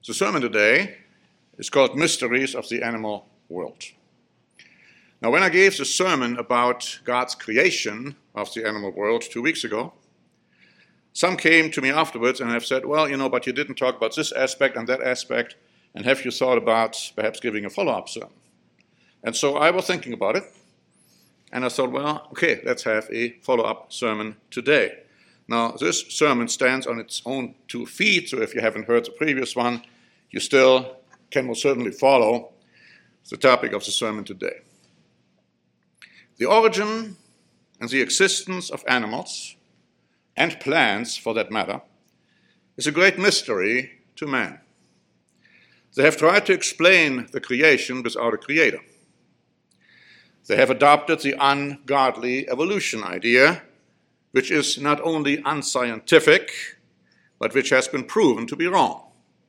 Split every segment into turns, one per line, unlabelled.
The sermon today is called Mysteries of the Animal World. Now, when I gave the sermon about God's creation of the animal world 2 weeks ago, some came to me afterwards and have said, well, but you didn't talk about this aspect and that aspect, and have you thought about perhaps giving a follow-up sermon? And so I was thinking about it, and I thought, well, okay, let's have a follow-up sermon today. Now, this sermon stands on its own 2 feet, so if you haven't heard the previous one, you still can most certainly follow the topic of the sermon today. The origin and the existence of animals, and plants for that matter, is a great mystery to man. They have tried to explain the creation without a creator. They have adopted the ungodly evolution idea, which is not only unscientific, but which has been proven to be wrong.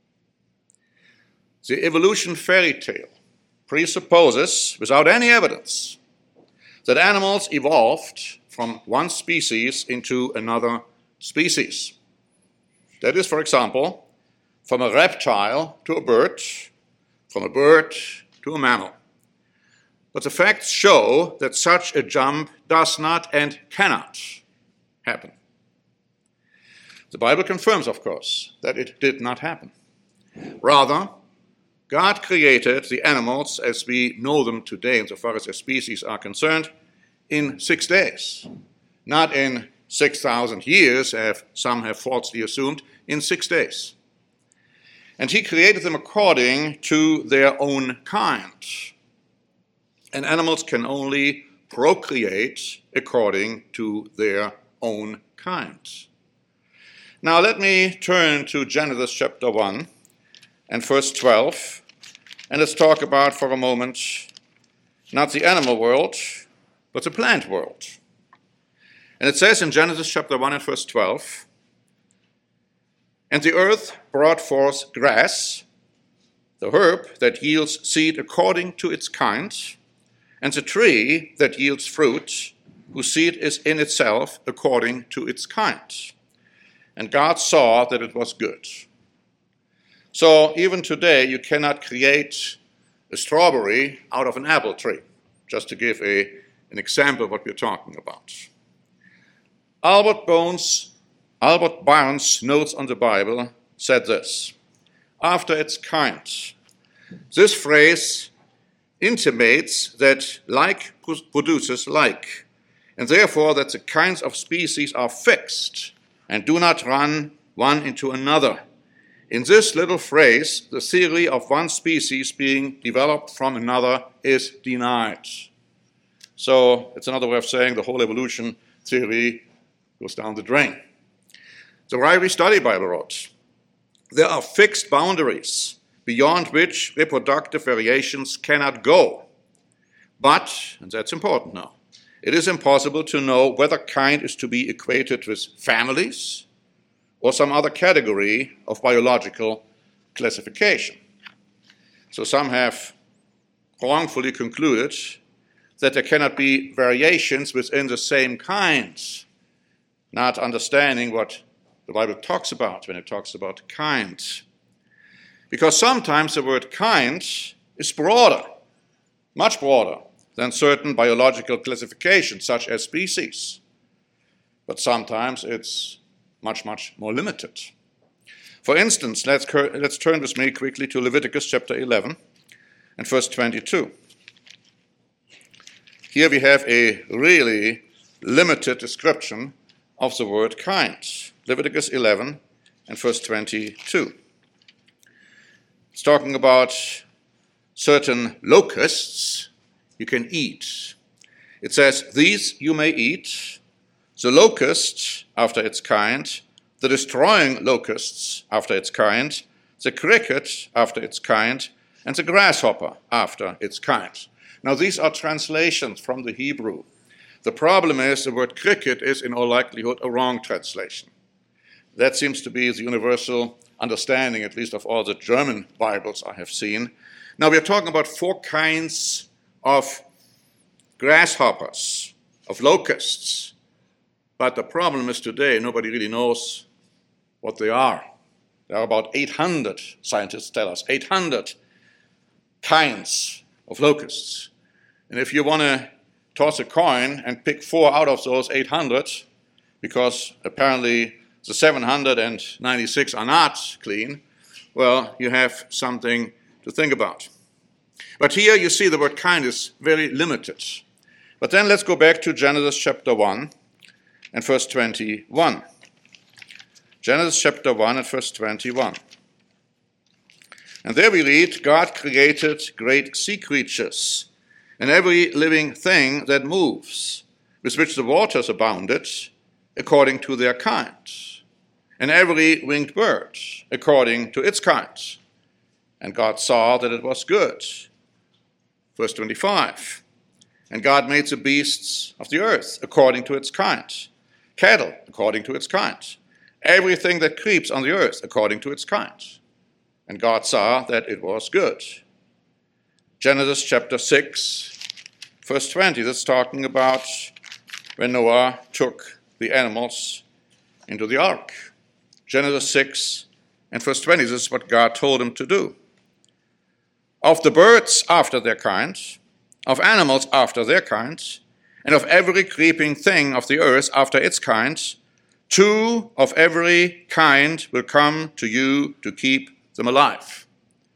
The evolution fairy tale presupposes, without any evidence, that animals evolved from one species into another species. That is, for example, from a reptile to a bird, from a bird to a mammal. But the facts show that such a jump does not and cannot happen. The Bible confirms, of course, that it did not happen. Rather, God created the animals as we know them today, insofar as their species are concerned, in 6 days. Not in 6,000 years, as some have falsely assumed, in 6 days. And he created them according to their own kind. And animals can only procreate according to their own kind. Now let me turn to Genesis chapter 1 and verse 12, and let's talk about for a moment not the animal world, but the plant world. And it says in Genesis chapter 1 and verse 12, "And the earth brought forth grass, the herb that yields seed according to its kind, and the tree that yields fruit, whose seed is in itself according to its kind. And God saw that it was good." So even today, you cannot create a strawberry out of an apple tree, just to give an example of what we're talking about. Albert Barnes' notes on the Bible said this: "After its kind." This phrase intimates that like produces like, and therefore that the kinds of species are fixed and do not run one into another. In this little phrase, the theory of one species being developed from another is denied. So it's another way of saying the whole evolution theory goes down the drain. The Ryrie Study Bible wrote, "There are fixed boundaries beyond which reproductive variations cannot go. But, and that's important now, it is impossible to know whether kind is to be equated with families or some other category of biological classification." So some have wrongfully concluded that there cannot be variations within the same kinds, not understanding what the Bible talks about when it talks about kind. Because sometimes the word kind is broader, much broader than certain biological classifications, such as species. But sometimes it's much, much more limited. For instance, let's turn with me quickly to Leviticus chapter 11 and verse 22. Here we have a really limited description of the word kind. Leviticus 11 and verse 22. It's talking about certain locusts you can eat. It says, "These you may eat, the locust after its kind, the destroying locusts after its kind, the cricket after its kind, and the grasshopper after its kind." Now these are translations from the Hebrew. The problem is the word cricket is in all likelihood a wrong translation. That seems to be the universal understanding, at least of all the German Bibles I have seen. Now we are talking about 4 kinds of grasshoppers, of locusts. But the problem is today nobody really knows what they are. There are about 800, scientists tell us, 800 kinds of locusts. And if you want to toss a coin and pick 4 out of those 800, because apparently the 796 are not clean, well, you have something to think about. But here you see the word kind is very limited. But then let's go back to Genesis chapter 1 and verse 21. Genesis chapter 1 and verse 21. And there we read, God created great sea creatures, and every living thing that moves, with which the waters abounded, according to their kind, and every winged bird, according to its kind. And God saw that it was good. Verse 25. And God made the beasts of the earth, according to its kind, cattle, according to its kind, everything that creeps on the earth, according to its kind. And God saw that it was good. Genesis chapter 6, verse 20, that's talking about when Noah took the animals into the ark. Genesis 6 and verse 20, this is what God told him to do. Of the birds after their kind, of animals after their kind, and of every creeping thing of the earth after its kind, 2 of every kind will come to you to keep them alive.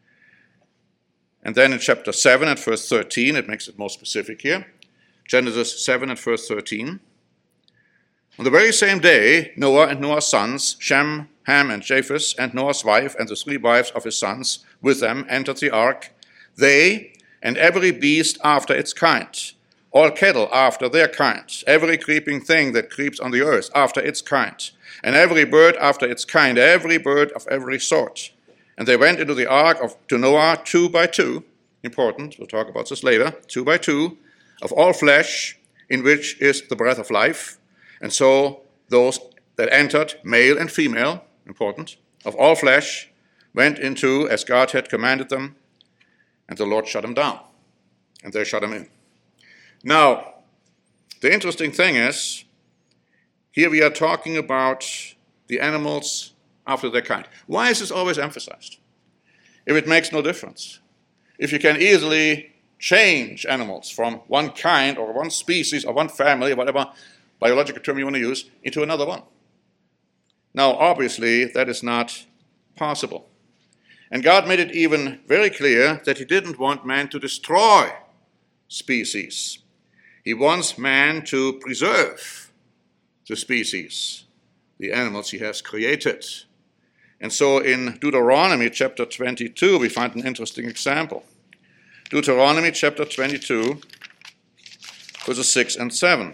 And then in chapter 7 and verse 13, it makes it more specific here. Genesis 7 and verse 13. On the very same day, Noah and Noah's sons, Shem, Ham, and Japheth, and Noah's wife, and the 3 wives of his sons with them entered the ark, they and every beast after its kind, all cattle after their kind, every creeping thing that creeps on the earth after its kind, and every bird after its kind, every bird of every sort. And they went into the ark to Noah 2 by 2, important, we'll talk about this later, 2 by 2, of all flesh, in which is the breath of life. And so those that entered, male and female, important, of all flesh, went into as God had commanded them, and the Lord shut them down, and they shut them in. Now, the interesting thing is, here we are talking about the animals after their kind. Why is this always emphasized? If it makes no difference, if you can easily change animals from one kind or one species or one family, or whatever biological term you want to use, into another one. Now, obviously, that is not possible. And God made it even very clear that he didn't want man to destroy species. He wants man to preserve the species, the animals he has created. And so in Deuteronomy chapter 22, we find an interesting example. Deuteronomy chapter 22, verses 6 and 7.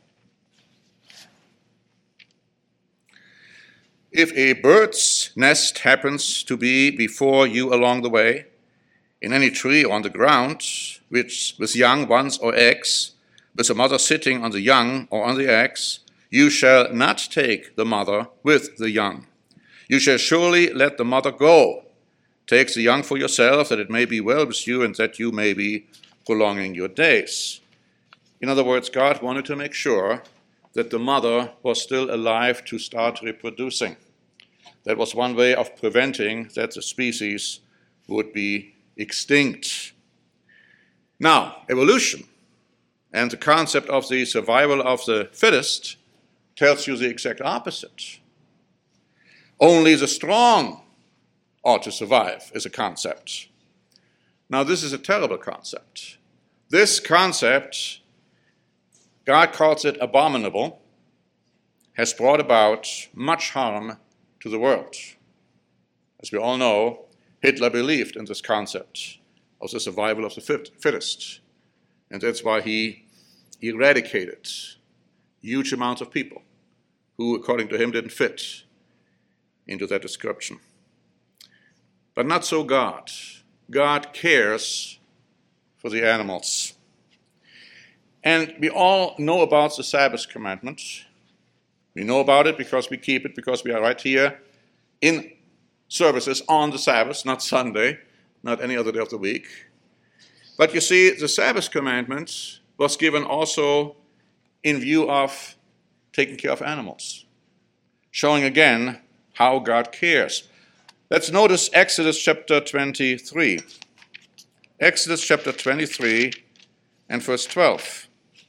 If a bird's nest happens to be before you along the way, in any tree or on the ground, which with young ones or eggs, with the mother sitting on the young or on the eggs, you shall not take the mother with the young. You shall surely let the mother go. Take the young for yourself, that it may be well with you and that you may be prolonging your days. In other words, God wanted to make sure that the mother was still alive to start reproducing. That was one way of preventing that the species would be extinct. Now, evolution and the concept of the survival of the fittest tells you the exact opposite. Only the strong ought to survive is a concept. Now, this is a terrible concept. This concept, God calls it abominable, has brought about much harm to the world. As we all know, Hitler believed in this concept of the survival of the fittest. And that's why he eradicated huge amounts of people who, according to him, didn't fit into that description. But not so God. God cares for the animals. And we all know about the Sabbath commandment. We know about it because we keep it, because we are right here in services on the Sabbath, not Sunday, not any other day of the week. But you see, the Sabbath commandment was given also in view of taking care of animals, showing again how God cares. Let's notice Exodus chapter 23. Exodus chapter 23 and verse 12.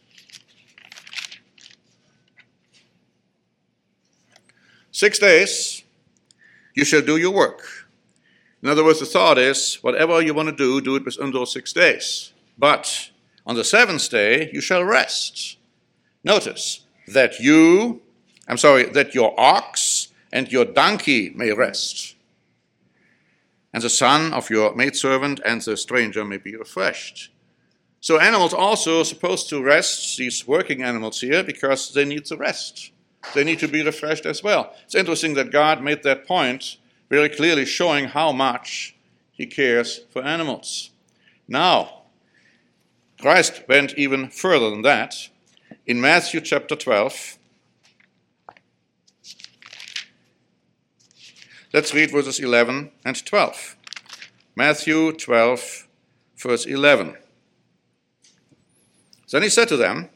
"6 days you shall do your work." In other words, the thought is, whatever you want to do it within those 6 days. But on the 7th day you shall rest. Notice, that your ox and your donkey may rest, and the son of your maidservant and the stranger may be refreshed. So animals also are supposed to rest, these working animals here, because they need the rest. They need to be refreshed as well. It's interesting that God made that point very clearly, showing how much he cares for animals. Now, Christ went even further than that. In Matthew chapter 12, let's read verses 11 and 12. Matthew 12, verse 11. Then he said to them,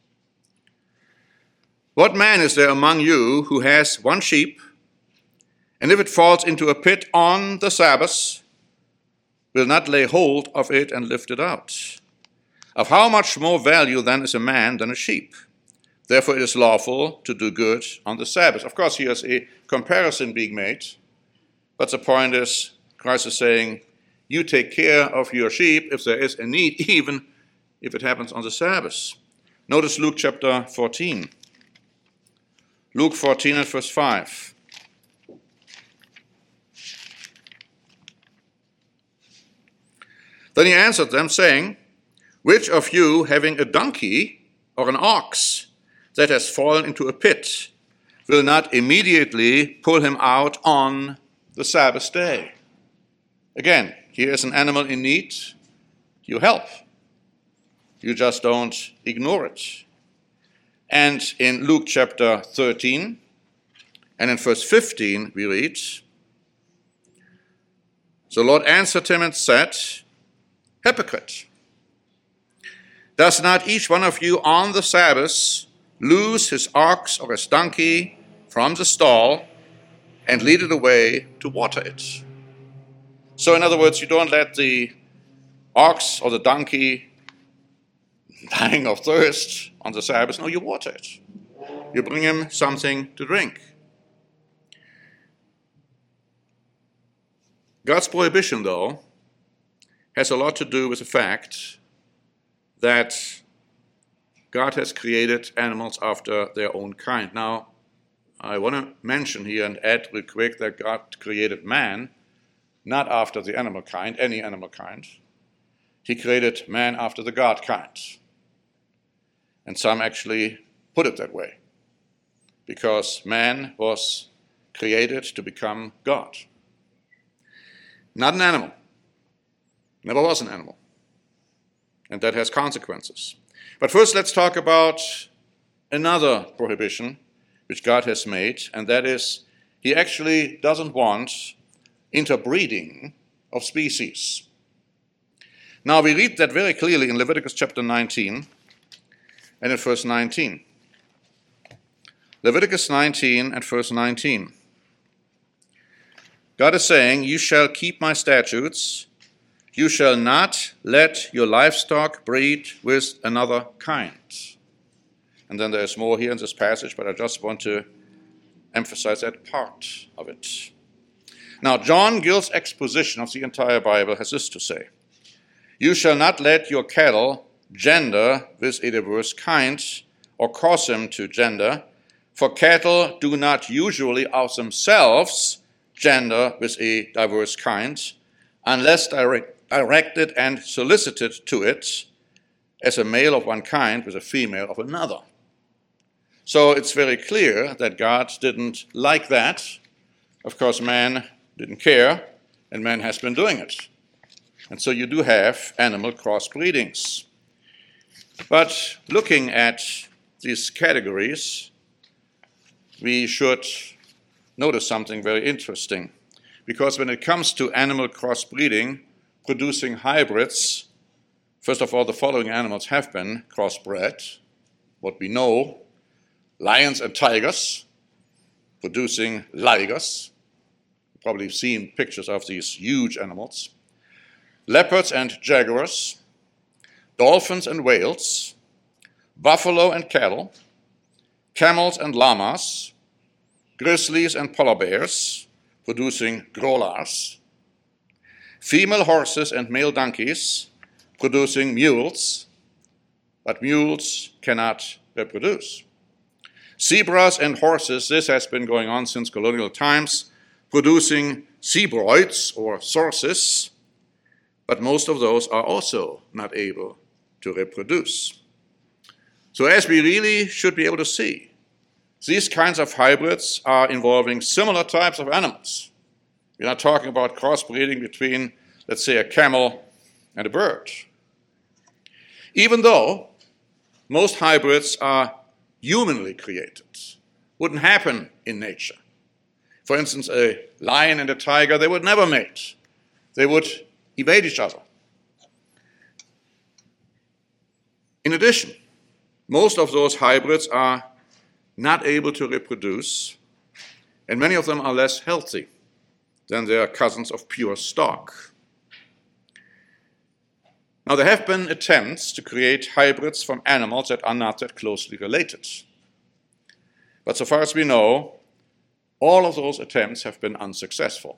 "What man is there among you who has one sheep, and if it falls into a pit on the Sabbath, will not lay hold of it and lift it out? Of how much more value then is a man than a sheep? Therefore it is lawful to do good on the Sabbath." Of course, here's a comparison being made, but the point is, Christ is saying, you take care of your sheep if there is a need, even if it happens on the Sabbath. Notice Luke chapter 14. Luke 14 and verse 5. "Then he answered them, saying, Which of you, having a donkey or an ox that has fallen into a pit, will not immediately pull him out on the Sabbath day?" Again, here is an animal in need. You help. You just don't ignore it. And in Luke chapter 13, and in verse 15, we read, "The Lord answered him and said, Hypocrite, does not each one of you on the Sabbath loose his ox or his donkey from the stall and lead it away to water it?" So in other words, you don't let the ox or the donkey dying of thirst on the Sabbath. No, you water it. You bring him something to drink. God's prohibition, though, has a lot to do with the fact that God has created animals after their own kind. Now, I want to mention here and add real quick that God created man not after the animal kind, any animal kind. He created man after the God kind. And some actually put it that way, because man was created to become God. Not an animal. Never was an animal. And that has consequences. But first, let's talk about another prohibition which God has made, and that is, he actually doesn't want interbreeding of species. Now, we read that very clearly in Leviticus chapter 19 and in verse 19. Leviticus 19 and verse 19. God is saying, "You shall keep my statutes. You shall not let your livestock breed with another kind." And then there's more here in this passage, but I just want to emphasize that part of it. Now, John Gill's exposition of the entire Bible has this to say: "You shall not let your cattle gender with a diverse kind, or cause them to gender, for cattle do not usually of themselves gender with a diverse kind, unless directed and solicited to it, as a male of one kind with a female of another." So it's very clear that God didn't like that. Of course, man didn't care, and man has been doing it. And so you do have animal crossbreedings. But looking at these categories, we should notice something very interesting. Because when it comes to animal crossbreeding, producing hybrids, first of all, the following animals have been crossbred. What we know: lions and tigers, producing ligers, probably seen pictures of these huge animals. Leopards and jaguars, dolphins and whales, buffalo and cattle, camels and llamas, grizzlies and polar bears, producing growlers, female horses and male donkeys, producing mules, but mules cannot reproduce. Zebras and horses, this has been going on since colonial times, producing zebroids or sources, but most of those are also not able to reproduce. So as we really should be able to see, these kinds of hybrids are involving similar types of animals. We're not talking about crossbreeding between, let's say, a camel and a bird. Even though most hybrids are humanly created, wouldn't happen in nature. For instance, a lion and a tiger, they would never mate. They would evade each other. In addition, most of those hybrids are not able to reproduce, and many of them are less healthy than their cousins of pure stock. Now, there have been attempts to create hybrids from animals that are not that closely related. But so far as we know, all of those attempts have been unsuccessful.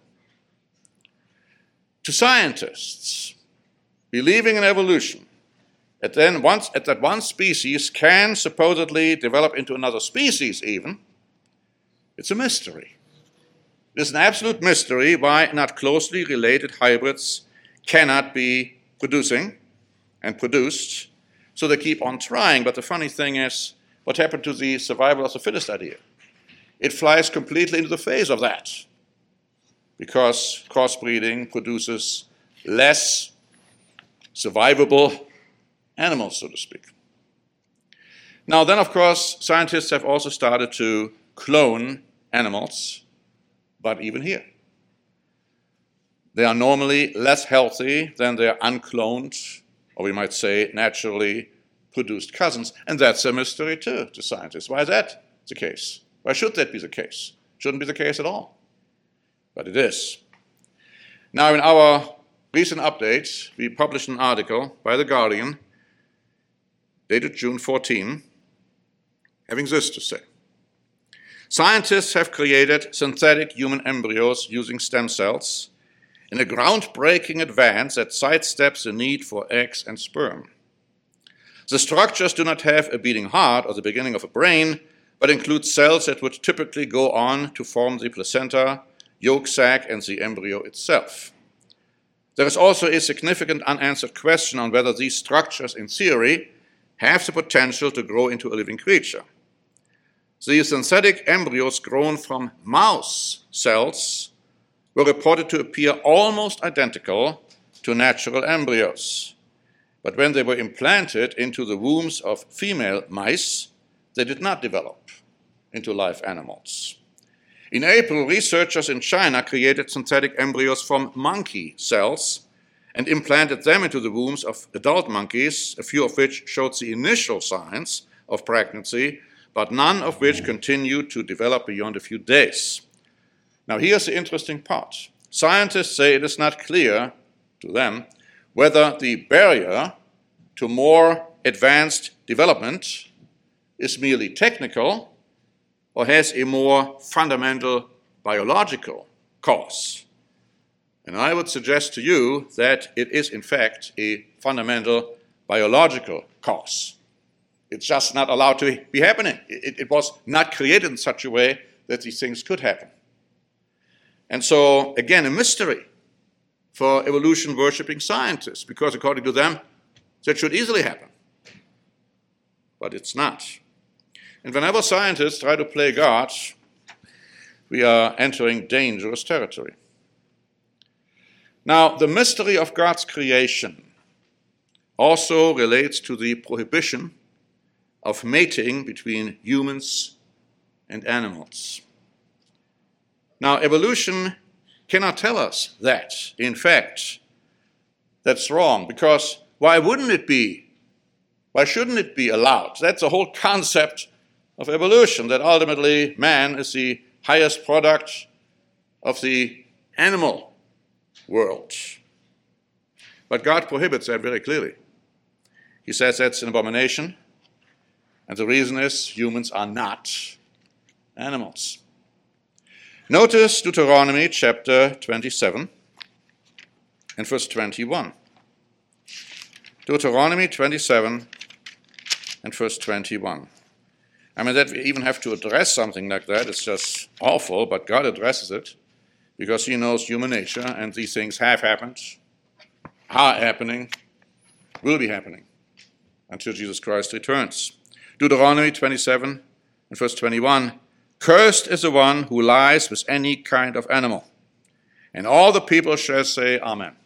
To scientists, believing in evolution, that one species can supposedly develop into another species even, it's a mystery. It is an absolute mystery why not closely related hybrids cannot be producing and produced, so they keep on trying. But the funny thing is, what happened to the survival of the fittest idea? It flies completely into the face of that, because crossbreeding produces less survivable animals, so to speak. Now then, of course, scientists have also started to clone animals, but even here, they are normally less healthy than their uncloned, or we might say naturally produced cousins, and that's a mystery too to scientists. Why is that the case? Why should that be the case? Shouldn't be the case at all, but it is. Now, in our recent update, we published an article by The Guardian, dated June 14, having this to say. Scientists have created synthetic human embryos using stem cells in a groundbreaking advance that sidesteps the need for eggs and sperm. The structures do not have a beating heart or the beginning of a brain, but include cells that would typically go on to form the placenta, yolk sac, and the embryo itself. There is also a significant unanswered question on whether these structures, in theory, have the potential to grow into a living creature. The synthetic embryos grown from mouse cells were reported to appear almost identical to natural embryos. But when they were implanted into the wombs of female mice, they did not develop into live animals. In April, researchers in China created synthetic embryos from monkey cells and implanted them into the wombs of adult monkeys, a few of which showed the initial signs of pregnancy, but none of which continued to develop beyond a few days. Now, here's the interesting part. Scientists say it is not clear to them whether the barrier to more advanced development is merely technical or has a more fundamental biological cause. And I would suggest to you that it is, in fact, a fundamental biological cause. It's just not allowed to be happening. It was not created in such a way that these things could happen. And so, again, a mystery for evolution-worshipping scientists, because according to them, that should easily happen. But it's not. And whenever scientists try to play God, we are entering dangerous territory. Now, the mystery of God's creation also relates to the prohibition of mating between humans and animals. Now, evolution cannot tell us that. In fact, that's wrong, because why wouldn't it be? Why shouldn't it be allowed? That's the whole concept of evolution, that ultimately man is the highest product of the animal world. But God prohibits that very clearly. He says that's an abomination, and the reason is humans are not animals. Notice Deuteronomy chapter 27 and verse 21. Deuteronomy 27 and verse 21. I mean, that we even have to address something like that, it's just awful, but God addresses it because he knows human nature, and these things have happened, are happening, will be happening until Jesus Christ returns. Deuteronomy 27 and verse 21, cursed is the one who lies with any kind of animal. And all the people shall say, Amen.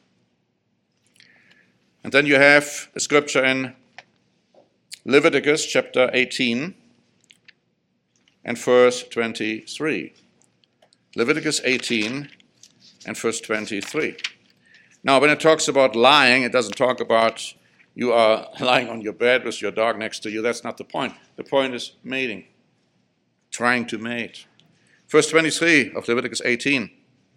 And then you have a scripture in Leviticus chapter 18 and verse 23. Leviticus 18 and verse 23. Now, when it talks about lying, it doesn't talk about you are lying on your bed with your dog next to you. That's not the point. The point is mating, trying to mate. Verse 23 of Leviticus 18.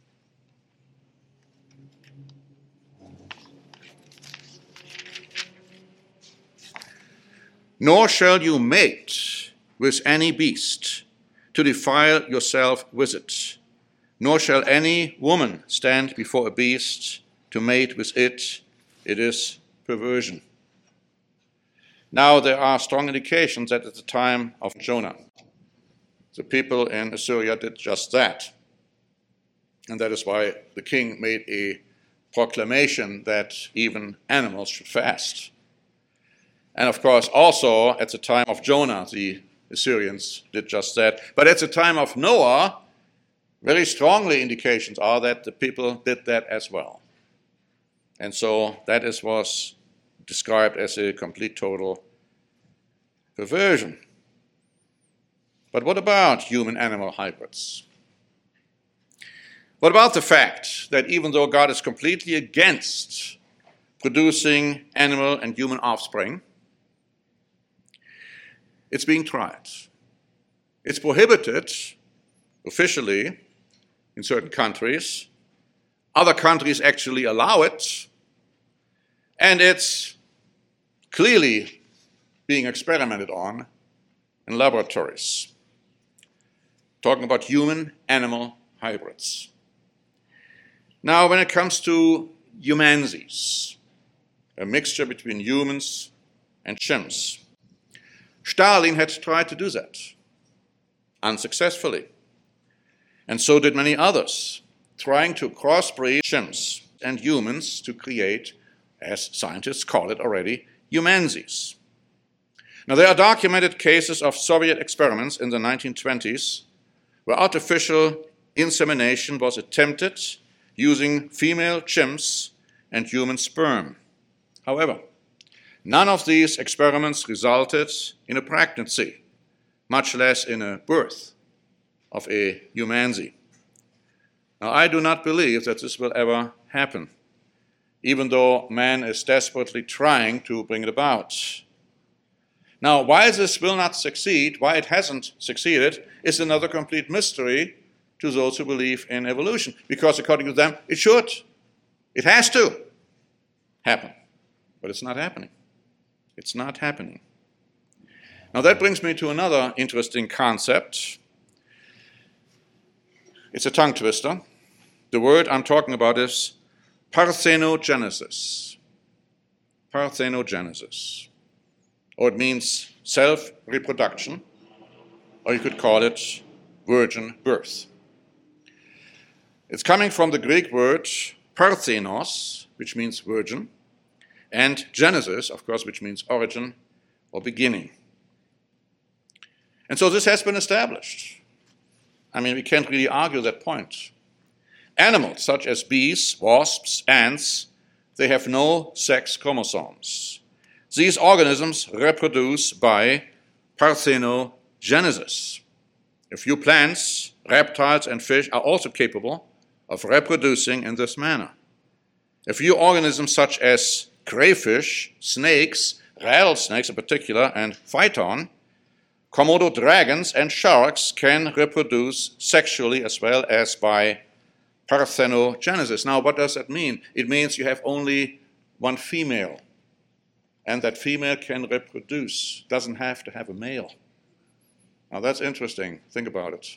Nor shall you mate with any beast, to defile yourself with it. Nor shall any woman stand before a beast to mate with it. It is perversion. Now there are strong indications that at the time of Jonah, the people in Assyria did just that. And that is why the king made a proclamation that even animals should fast. And of course, also at the time of Jonah, the Assyrians did just that. But at the time of Noah, very strongly indications are that the people did that as well. And so that was described as a complete, total perversion. But what about human-animal hybrids? What about the fact that even though God is completely against producing animal and human offspring, it's being tried. It's prohibited officially in certain countries. Other countries actually allow it. And it's clearly being experimented on in laboratories. Talking about human-animal hybrids. Now, when it comes to humansies, a mixture between humans and chimps, Stalin had tried to do that, unsuccessfully. And so did many others, trying to crossbreed chimps and humans to create, as scientists call it already, humansies. Now, there are documented cases of Soviet experiments in the 1920s where artificial insemination was attempted using female chimps and human sperm. However, none of these experiments resulted in a pregnancy, much less in a birth of a humansie. Now, I do not believe that this will ever happen, even though man is desperately trying to bring it about. Now, why this will not succeed, why it hasn't succeeded, is another complete mystery to those who believe in evolution, because according to them, it should. It has to happen, but it's not happening. It's not happening. Now that brings me to another interesting concept. It's a tongue twister. The word I'm talking about is parthenogenesis. Parthenogenesis. Or it means self-reproduction, or you could call it virgin birth. It's coming from the Greek word parthenos, which means virgin, and genesis, of course, which means origin or beginning. And so this has been established. I mean, we can't really argue that point. Animals, such as bees, wasps, ants, they have no sex chromosomes. These organisms reproduce by parthenogenesis. A few plants, reptiles, and fish are also capable of reproducing in this manner. A few organisms such as crayfish, snakes, rattlesnakes in particular, and phyton, Komodo dragons, and sharks can reproduce sexually as well as by parthenogenesis. Now, what does that mean? It means you have only one female, and that female can reproduce, doesn't have to have a male. Now, that's interesting. Think about it.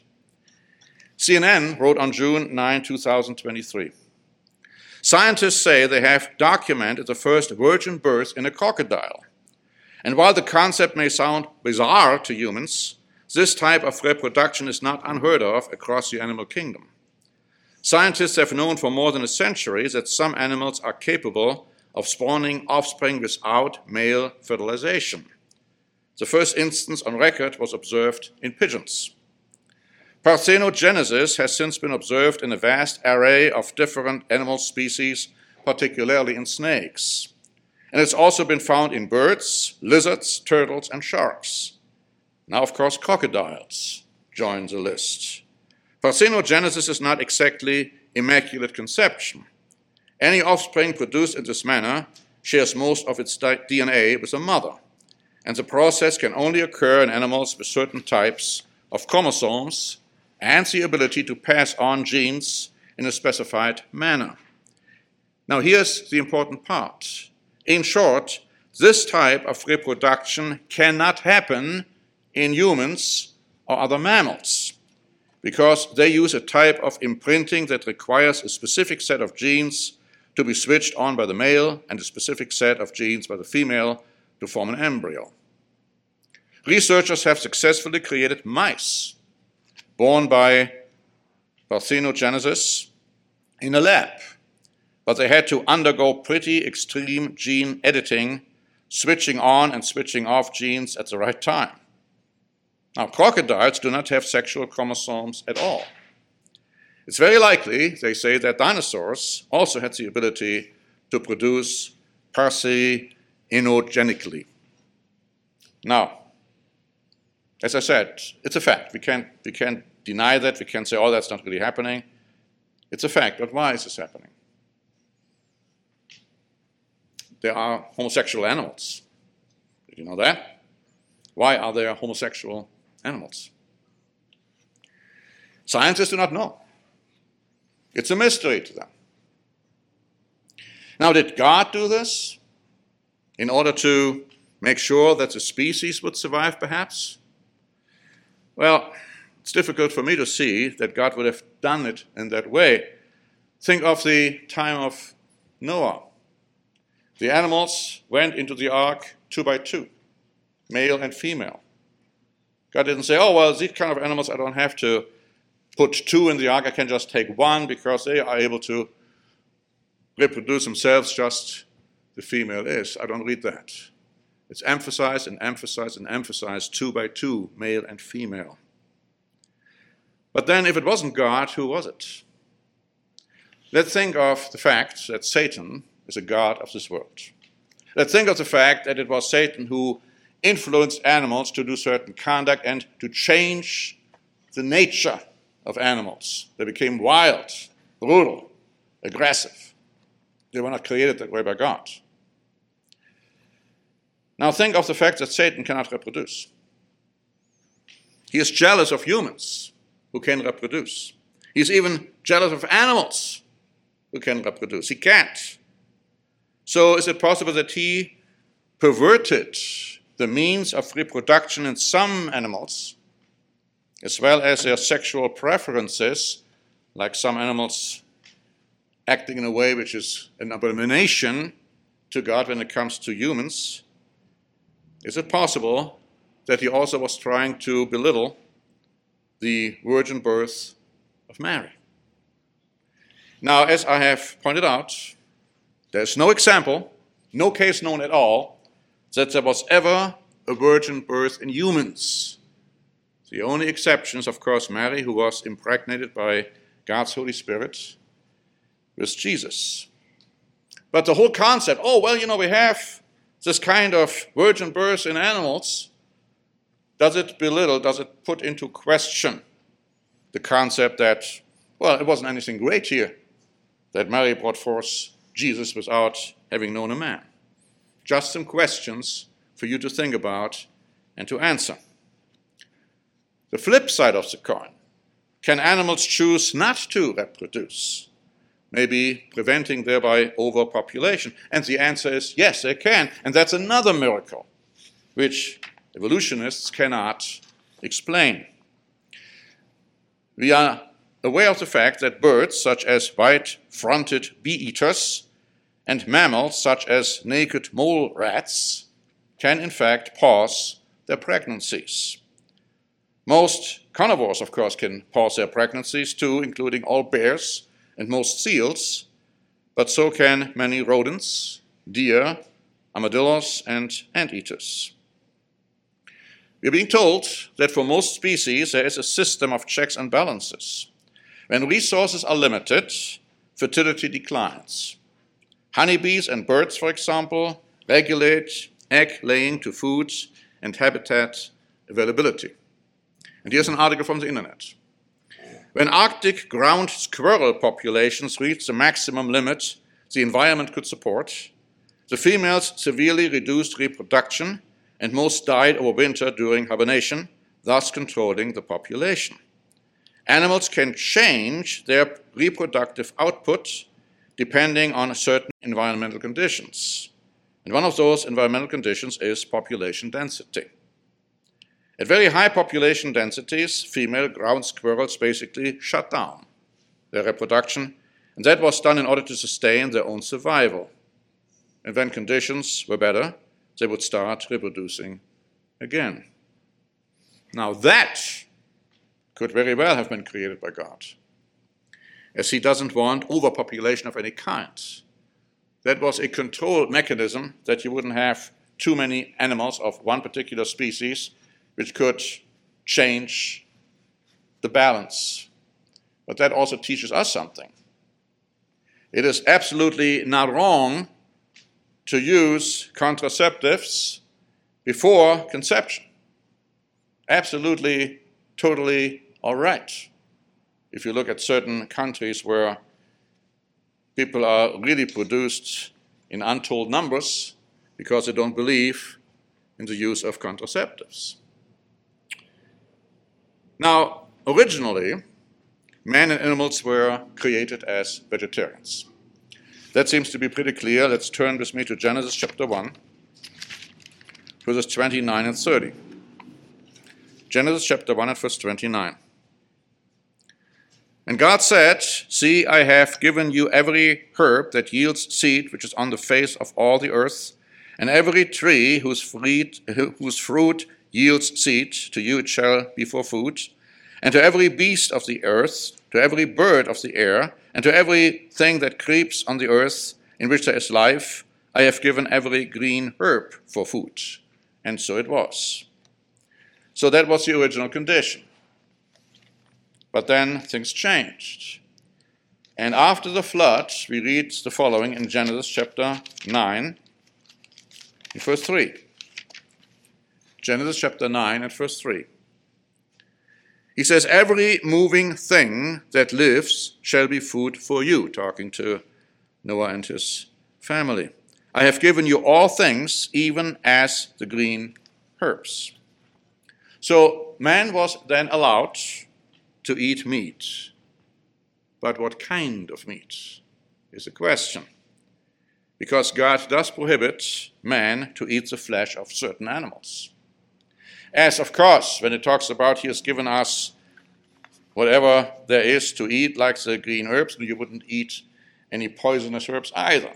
CNN wrote on June 9, 2023, scientists say they have documented the first virgin birth in a crocodile. And while the concept may sound bizarre to humans, this type of reproduction is not unheard of across the animal kingdom. Scientists have known for more than a century that some animals are capable of spawning offspring without male fertilization. The first instance on record was observed in pigeons. Parthenogenesis has since been observed in a vast array of different animal species, particularly in snakes. And it's also been found in birds, lizards, turtles, and sharks. Now, of course, crocodiles join the list. Parthenogenesis is not exactly immaculate conception. Any offspring produced in this manner shares most of its DNA with the mother, and the process can only occur in animals with certain types of chromosomes and the ability to pass on genes in a specified manner. Now, here's the important part. In short, this type of reproduction cannot happen in humans or other mammals because they use a type of imprinting that requires a specific set of genes to be switched on by the male and a specific set of genes by the female to form an embryo. Researchers have successfully created mice born by parthenogenesis in a lab, but they had to undergo pretty extreme gene editing, switching on and switching off genes at the right time. Now, crocodiles do not have sexual chromosomes at all. It's very likely, they say, that dinosaurs also had the ability to produce parthenogenically. Now, as I said, it's a fact. We can't deny that. We can't say, oh, that's not really happening. It's a fact. But why is this happening? There are homosexual animals. Did you know that? Why are there homosexual animals? Scientists do not know. It's a mystery to them. Now, did God do this in order to make sure that the species would survive, perhaps? Well, it's difficult for me to see that God would have done it in that way. Think of the time of Noah. The animals went into the ark 2 by 2, male and female. God didn't say, oh, well, these kind of animals, I don't have to put 2 in the ark, I can just take 1 because they are able to reproduce themselves, just the female is. I don't read that. It's emphasized and emphasized and emphasized 2 by 2, male and female. But then if it wasn't God, who was it? Let's think of the fact that Satan is a god of this world. Let's think of the fact that it was Satan who influenced animals to do certain conduct and to change the nature of animals. They became wild, brutal, aggressive. They were not created that way by God. Now think of the fact that Satan cannot reproduce. He is jealous of humans who can reproduce. He is even jealous of animals who can reproduce. He can't. So is it possible that he perverted the means of reproduction in some animals, as well as their sexual preferences, like some animals acting in a way which is an abomination to God when it comes to humans? Is it possible that he also was trying to belittle the virgin birth of Mary? Now, as I have pointed out, there's no example, no case known at all, that there was ever a virgin birth in humans. The only exception is, of course, Mary, who was impregnated by God's Holy Spirit with Jesus. But the whole concept, oh, well, we have this kind of virgin birth in animals, does it belittle, does it put into question the concept that, well, it wasn't anything great here, that Mary brought forth Jesus without having known a man? Just some questions for you to think about and to answer. The flip side of the coin, can animals choose not to reproduce, maybe preventing thereby overpopulation? And the answer is yes, they can. And that's another miracle which evolutionists cannot explain. We are aware of the fact that birds, such as white-fronted bee-eaters, and mammals, such as naked mole rats, can in fact pause their pregnancies. Most carnivores, of course, can pause their pregnancies too, including all bears and most seals, but so can many rodents, deer, armadillos, and anteaters. We are being told that for most species there is a system of checks and balances. When resources are limited, fertility declines. Honeybees and birds, for example, regulate egg laying to food and habitat availability. And here's an article from the internet. When Arctic ground squirrel populations reached the maximum limit the environment could support, the females severely reduced reproduction and most died over winter during hibernation, thus controlling the population. Animals can change their reproductive output depending on certain environmental conditions. And one of those environmental conditions is population density. At very high population densities, female ground squirrels basically shut down their reproduction, and that was done in order to sustain their own survival. And when conditions were better, they would start reproducing again. Now that could very well have been created by God, as he doesn't want overpopulation of any kind. That was a control mechanism that you wouldn't have too many animals of one particular species which could change the balance. But that also teaches us something. It is absolutely not wrong to use contraceptives before conception. Absolutely, totally all right. If you look at certain countries where people are really produced in untold numbers because they don't believe in the use of contraceptives. Now, originally, man and animals were created as vegetarians. That seems to be pretty clear. Let's turn with me to Genesis chapter 1, verses 29 and 30. Genesis chapter 1 and verse 29. And God said, "See, I have given you every herb that yields seed, which is on the face of all the earth, and every tree whose fruit yields seed, to you it shall be for food. And to every beast of the earth, to every bird of the air, and to everything that creeps on the earth, in which there is life, I have given every green herb for food." And so it was. So that was the original condition. But then things changed. And after the flood, we read the following in Genesis chapter 9, in verse 3. Genesis chapter 9 and verse 3. He says, "Every moving thing that lives shall be food for you," talking to Noah and his family. "I have given you all things, even as the green herbs." So man was then allowed to eat meat. But what kind of meat is the question. Because God does prohibit man to eat the flesh of certain animals. As, of course, when it talks about he has given us whatever there is to eat, like the green herbs, you wouldn't eat any poisonous herbs either.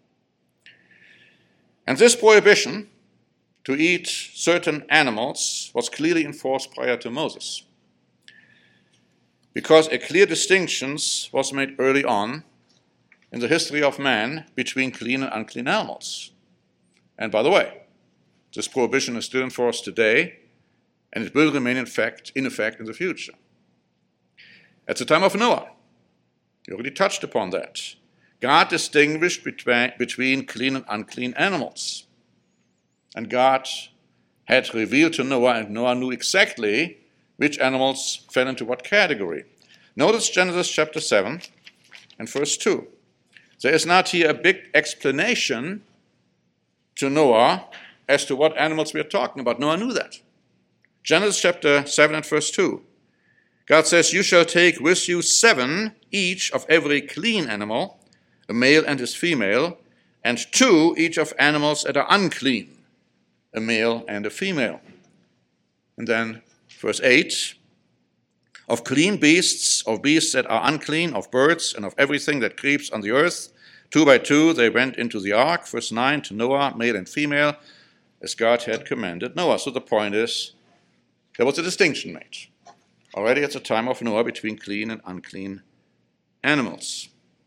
And this prohibition to eat certain animals was clearly enforced prior to Moses, because a clear distinction was made early on in the history of man between clean and unclean animals. And by the way, this prohibition is still in force today, and it will remain in effect in the future. At the time of Noah, you already touched upon that. God distinguished between clean and unclean animals. And God had revealed to Noah, and Noah knew exactly which animals fell into what category. Notice Genesis chapter 7 and verse 2. There is not here a big explanation to Noah as to what animals we are talking about. Noah knew that. Genesis chapter 7 and verse 2. God says, "You shall take with you 7 each of every clean animal, a male and his female, and 2 each of animals that are unclean, a male and a female." And then verse 8, "Of clean beasts, of beasts that are unclean, of birds, and of everything that creeps on the earth, 2 by 2 they went into the ark." Verse 9, "To Noah, male and female, as God had commanded Noah." So the point is, there was a distinction made already at the time of Noah between clean and unclean animals.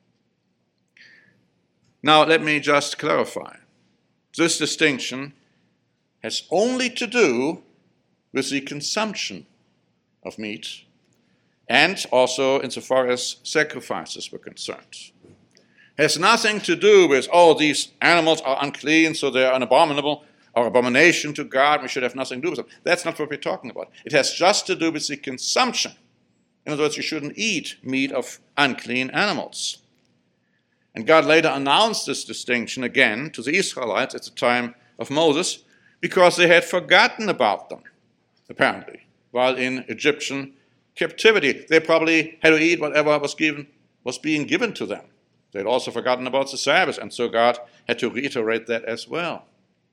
Now let me just clarify. This distinction has only to do with the consumption of meat, and also insofar as sacrifices were concerned. It has nothing to do with, these animals are unclean, so they are an abomination to God, we should have nothing to do with them. That's not what we're talking about. It has just to do with the consumption. In other words, you shouldn't eat meat of unclean animals. And God later announced this distinction again to the Israelites at the time of Moses, because they had forgotten about them, apparently, while in Egyptian captivity. They probably had to eat whatever was being given to them. They'd also forgotten about the Sabbath, and so God had to reiterate that as well.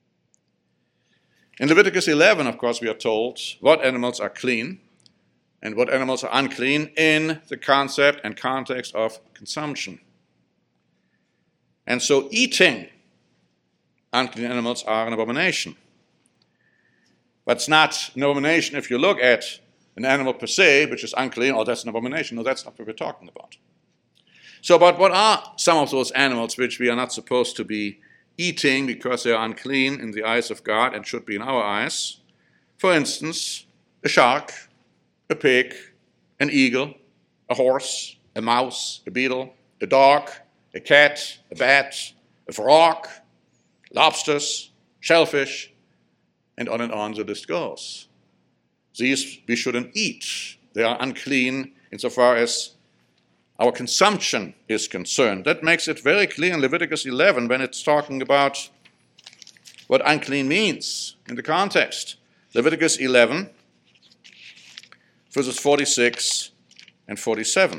In Leviticus 11, of course, we are told what animals are clean and what animals are unclean in the concept and context of consumption. And so eating unclean animals are an abomination. But it's not an abomination if you look at an animal per se, which is unclean, that's an abomination. No, that's not what we're talking about. So, but what are some of those animals which we are not supposed to be eating because they are unclean in the eyes of God and should be in our eyes? For instance, a shark, a pig, an eagle, a horse, a mouse, a beetle, a dog, a cat, a bat, a frog, lobsters, shellfish, and on the list goes. These we shouldn't eat. They are unclean insofar as our consumption is concerned. That makes it very clear in Leviticus 11 when it's talking about what unclean means in the context. Leviticus 11, verses 46 and 47.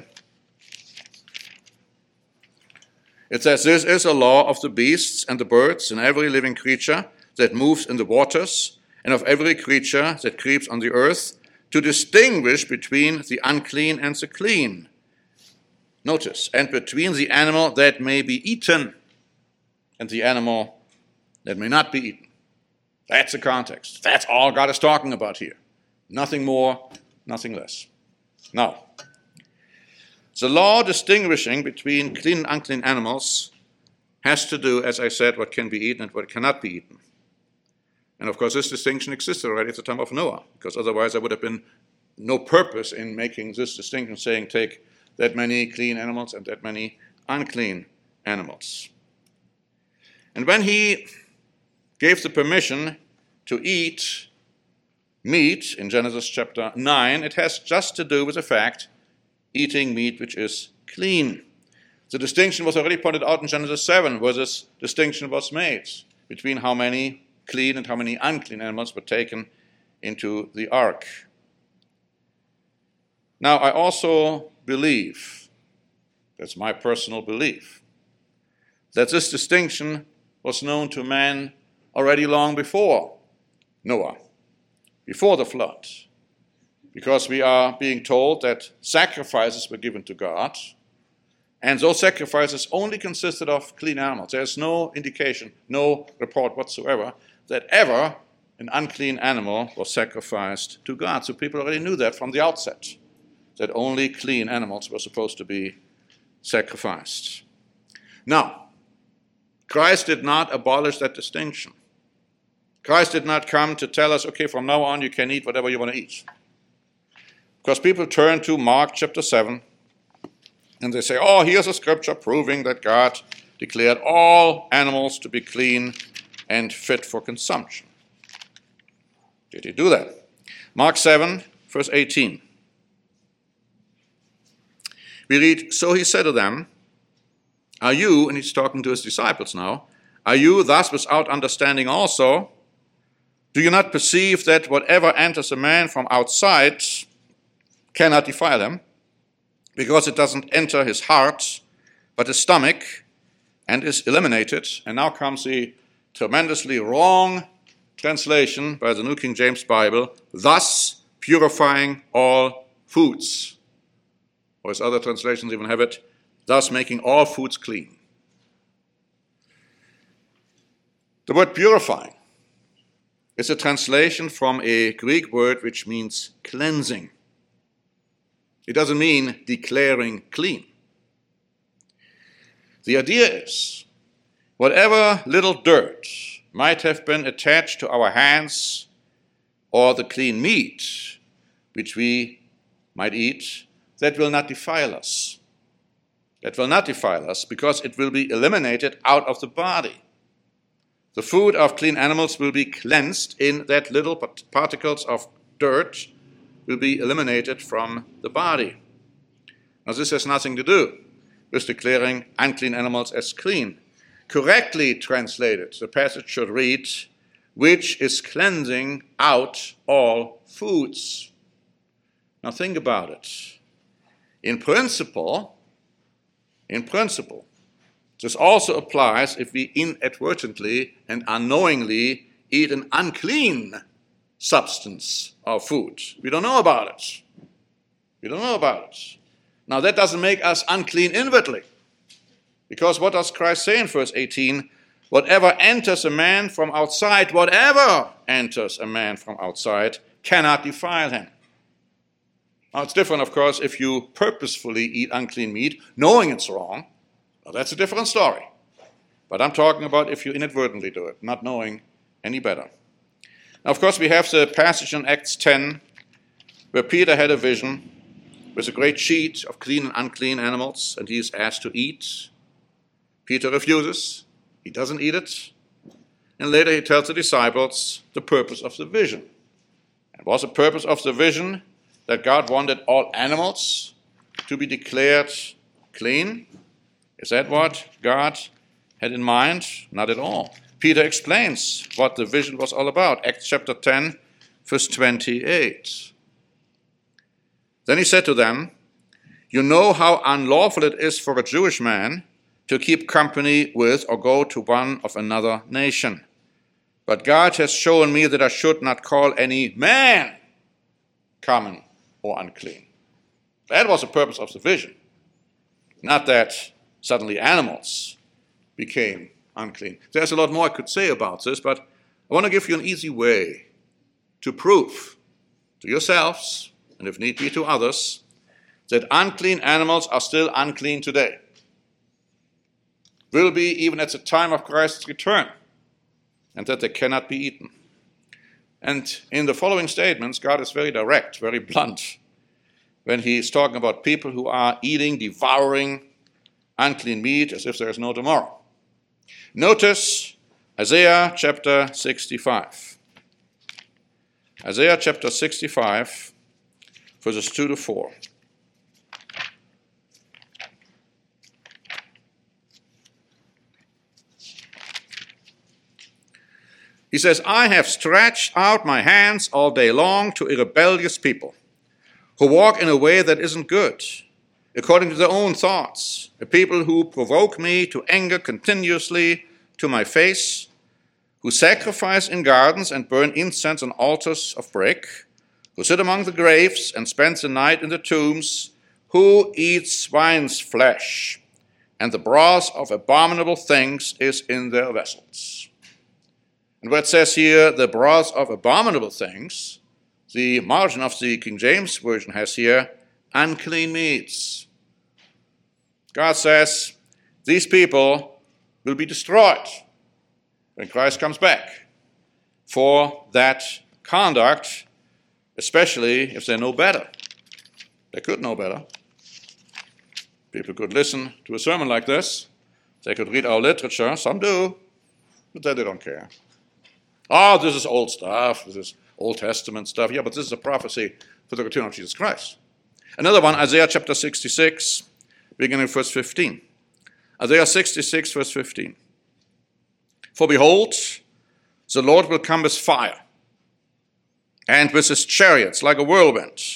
It says, "This is a law of the beasts and the birds and every living creature that moves in the waters, and of every creature that creeps on the earth, to distinguish between the unclean and the clean." Notice, "and between the animal that may be eaten and the animal that may not be eaten." That's the context. That's all God is talking about here. Nothing more, nothing less. Now, the law distinguishing between clean and unclean animals has to do, as I said, what can be eaten and what cannot be eaten. And of course, this distinction existed already at the time of Noah, because otherwise there would have been no purpose in making this distinction, saying take that many clean animals and that many unclean animals. And when he gave the permission to eat meat in Genesis chapter 9, it has just to do with the fact eating meat which is clean. The distinction was already pointed out in Genesis 7, where this distinction was made between how many clean and how many unclean animals were taken into the ark. Now, I also believe, that's my personal belief, that this distinction was known to man already long before Noah, before the flood, because we are being told that sacrifices were given to God, and those sacrifices only consisted of clean animals. There's no indication, no report whatsoever that ever an unclean animal was sacrificed to God. So people already knew that from the outset, that only clean animals were supposed to be sacrificed. Now, Christ did not abolish that distinction. Christ did not come to tell us, okay, from now on you can eat whatever you want to eat. Because people turn to Mark chapter 7, and they say, here's a scripture proving that God declared all animals to be clean and fit for consumption. Did he do that? Mark 7, verse 18. We read, "So he said to them, are you," and he's talking to his disciples now, "are you thus without understanding also? Do you not perceive that whatever enters a man from outside cannot defile him, because it doesn't enter his heart, but his stomach, and is eliminated. And now comes the tremendously wrong translation by the New King James Bible, thus purifying all foods. Or as other translations even have it, thus making all foods clean. The word purifying is a translation from a Greek word which means cleansing. It doesn't mean declaring clean. The idea is, whatever little dirt might have been attached to our hands or the clean meat which we might eat, that will not defile us. That will not defile us because it will be eliminated out of the body. The food of clean animals will be cleansed in that little particles of dirt will be eliminated from the body. Now this has nothing to do with declaring unclean animals as clean. Correctly translated, the passage should read, which is cleansing out all foods. Now think about it. In principle, this also applies if we inadvertently and unknowingly eat an unclean substance of food. We don't know about it. Now that doesn't make us unclean inwardly. Because what does Christ say in verse 18? Whatever enters a man from outside cannot defile him. Now it's different, of course, if you purposefully eat unclean meat, knowing it's wrong. Well, that's a different story. But I'm talking about if you inadvertently do it, not knowing any better. Now, of course, we have the passage in Acts 10 where Peter had a vision with a great sheet of clean and unclean animals, and he is asked to eat. Peter refuses. He doesn't eat it. And later he tells the disciples the purpose of the vision. And was the purpose of the vision that God wanted all animals to be declared clean? Is that what God had in mind? Not at all. Peter explains what the vision was all about. Acts chapter 10, verse 28. Then he said to them, you know how unlawful it is for a Jewish man to keep company with or go to one of another nation. But God has shown me that I should not call any man common or unclean. That was the purpose of the vision. Not that suddenly animals became unclean. There's a lot more I could say about this, but I want to give you an easy way to prove to yourselves, and if need be to others, that unclean animals are still unclean today. Will be even at the time of Christ's return, and that they cannot be eaten. And in the following statements, God is very direct, very blunt, when he's talking about people who are eating, devouring unclean meat as if there is no tomorrow. Notice Isaiah chapter 65. Isaiah chapter 65, verses 2 to 4. He says, I have stretched out my hands all day long to a rebellious people who walk in a way that isn't good, according to their own thoughts, a people who provoke me to anger continuously to my face, who sacrifice in gardens and burn incense on altars of brick, who sit among the graves and spend the night in the tombs, who eat swine's flesh, and the broth of abominable things is in their vessels. And where it says here, the broth of abominable things, the margin of the King James Version has here, unclean meats. God says, these people will be destroyed when Christ comes back for that conduct, especially if they know better. They could know better. People could listen to a sermon like this. They could read our literature. Some do, but then they don't care. Oh, this is old stuff. This is Old Testament stuff. Yeah, but this is a prophecy for the return of Jesus Christ. Another one, Isaiah chapter 66, beginning verse 15. Isaiah 66, verse 15. For behold, the Lord will come with fire, and with his chariots like a whirlwind.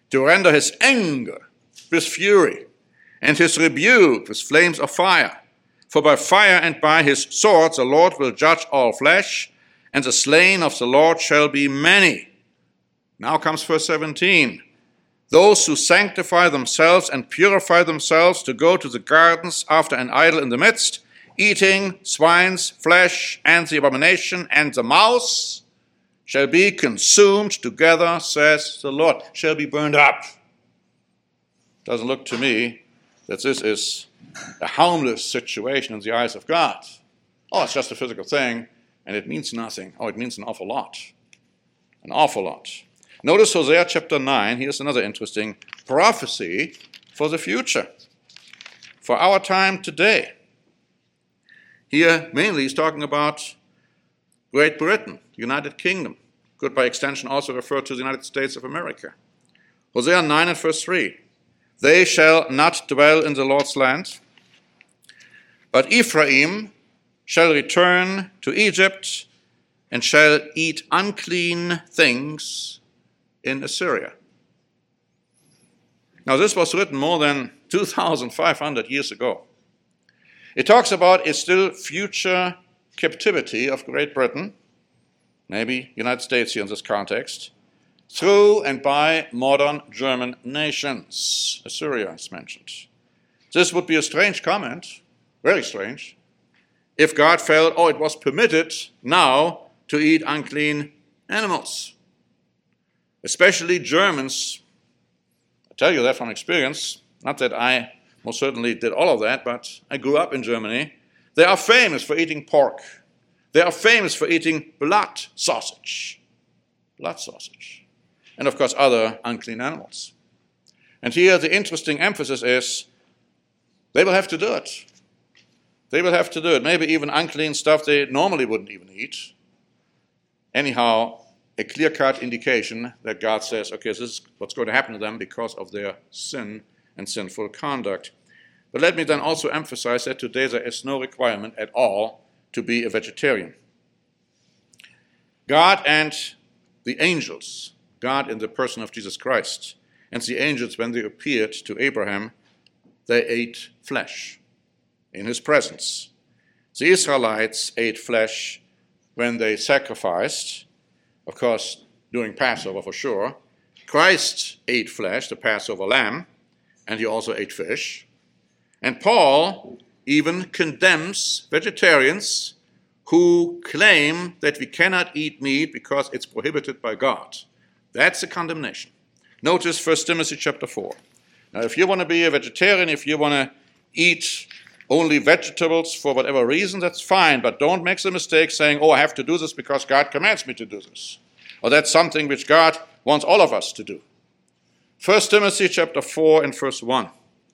to render his anger with fury, and his rebuke with flames of fire. For by fire and by his sword the Lord will judge all flesh, and the slain of the Lord shall be many. Now comes verse 17. Those who sanctify themselves and purify themselves to go to the gardens after an idol in the midst, eating swine's flesh and the abomination and the mouse, shall be consumed together, says the Lord, shall be burned up. Doesn't look to me that this is a harmless situation in the eyes of God. Oh, it's just a physical thing, and it means nothing. Oh, it means an awful lot. An awful lot. Notice Hosea chapter 9. Here's another interesting prophecy for the future, for our time today. Here, mainly, he's talking about Great Britain, the United Kingdom. Could, by extension, also refer to the United States of America. Hosea 9 and verse 3. They shall not dwell in the Lord's land, but Ephraim shall return to Egypt and shall eat unclean things in Assyria. Now, this was written more than 2,500 years ago. It talks about a still future captivity of Great Britain, maybe United States here in this context, through and by modern German nations. Assyria is mentioned. This would be a strange comment, very strange, if God felt, it was permitted now to eat unclean animals. Especially Germans, I tell you that from experience, not that I most certainly did all of that, but I grew up in Germany. They are famous for eating pork. They are famous for eating blood sausage. Blood sausage. And of course other unclean animals. And here the interesting emphasis is they will have to do it. They will have to do it. Maybe even unclean stuff they normally wouldn't even eat. Anyhow, a clear-cut indication that God says, okay, this is what's going to happen to them because of their sin and sinful conduct. But let me then also emphasize that today there is no requirement at all to be a vegetarian. God and the angels, God in the person of Jesus Christ, and the angels, when they appeared to Abraham, they ate flesh in his presence. The Israelites ate flesh when they sacrificed, of course, during Passover for sure. Christ ate flesh, the Passover lamb, and he also ate fish. And Paul even condemns vegetarians who claim that we cannot eat meat because it's prohibited by God. That's a condemnation. Notice 1 Timothy chapter 4. Now, if you want to be a vegetarian, if you want to eat only vegetables for whatever reason, that's fine, but don't make the mistake saying, I have to do this because God commands me to do this. Or that's something which God wants all of us to do. 1 Timothy chapter 4 and verse 1.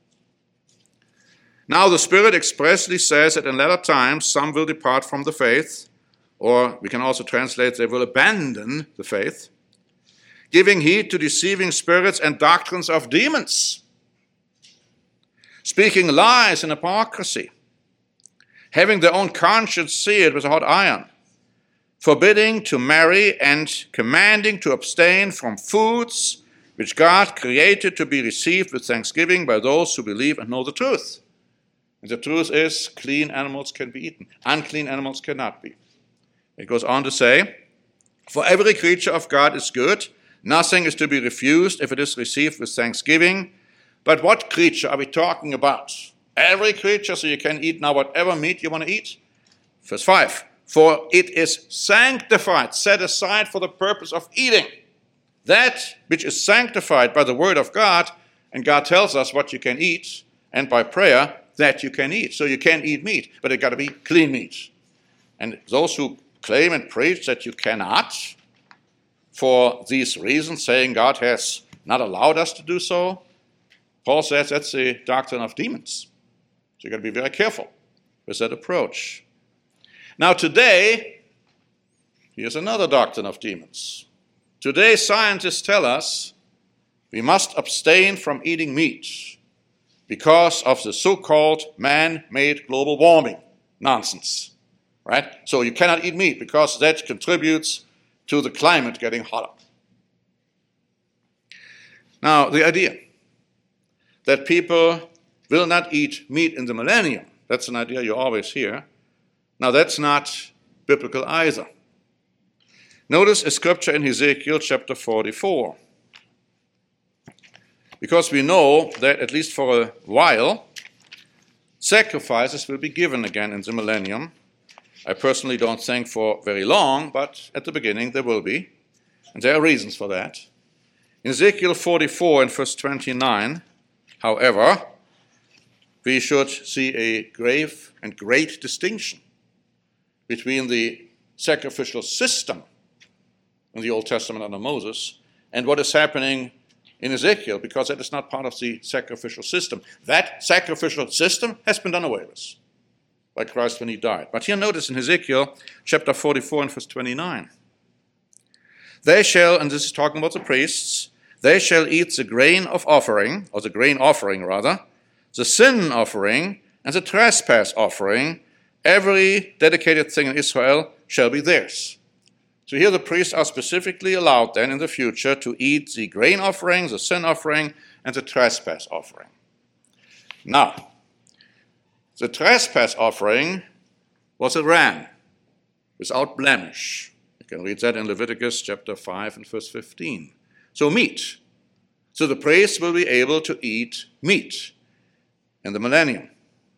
Now the Spirit expressly says that in latter times some will depart from the faith, or we can also translate they will abandon the faith, giving heed to deceiving spirits and doctrines of demons, speaking lies and hypocrisy, having their own conscience seared with a hot iron, forbidding to marry and commanding to abstain from foods which God created to be received with thanksgiving by those who believe and know the truth. And the truth is, clean animals can be eaten. Unclean animals cannot be. It goes on to say, for every creature of God is good. Nothing is to be refused if it is received with thanksgiving. But what creature are we talking about? Every creature, so you can eat now whatever meat you want to eat. Verse 5, for it is sanctified, set aside for the purpose of eating. That which is sanctified by the word of God, and God tells us what you can eat, and by prayer, that you can eat. So you can eat meat, but it got to be clean meat. And those who claim and preach that you cannot, for these reasons, saying God has not allowed us to do so, Paul says that's the doctrine of demons. So you've got to be very careful with that approach. Now today, here's another doctrine of demons. Today scientists tell us we must abstain from eating meat because of the so-called man-made global warming nonsense, right? So you cannot eat meat because that contributes to the climate getting hotter. Now, the idea that people will not eat meat in the millennium, that's an idea you always hear. Now, that's not biblical either. Notice a scripture in Ezekiel chapter 44. Because we know that, at least for a while, sacrifices will be given again in the millennium. I personally don't think for very long, but at the beginning there will be. And there are reasons for that. In Ezekiel 44 and verse 29, however, we should see a grave and great distinction between the sacrificial system in the Old Testament under Moses and what is happening in Ezekiel, because that is not part of the sacrificial system. That sacrificial system has been done away with by Christ when he died. But here notice in Ezekiel chapter 44 and verse 29. They shall, and this is talking about the priests, they shall eat the grain of offering, or the grain offering rather, the sin offering, and the trespass offering. Every dedicated thing in Israel shall be theirs. So here the priests are specifically allowed then in the future to eat the grain offering, the sin offering, and the trespass offering. Now, the trespass offering was a ram without blemish. You can read that in Leviticus chapter 5 and verse 15. So meat. So the priests will be able to eat meat in the millennium.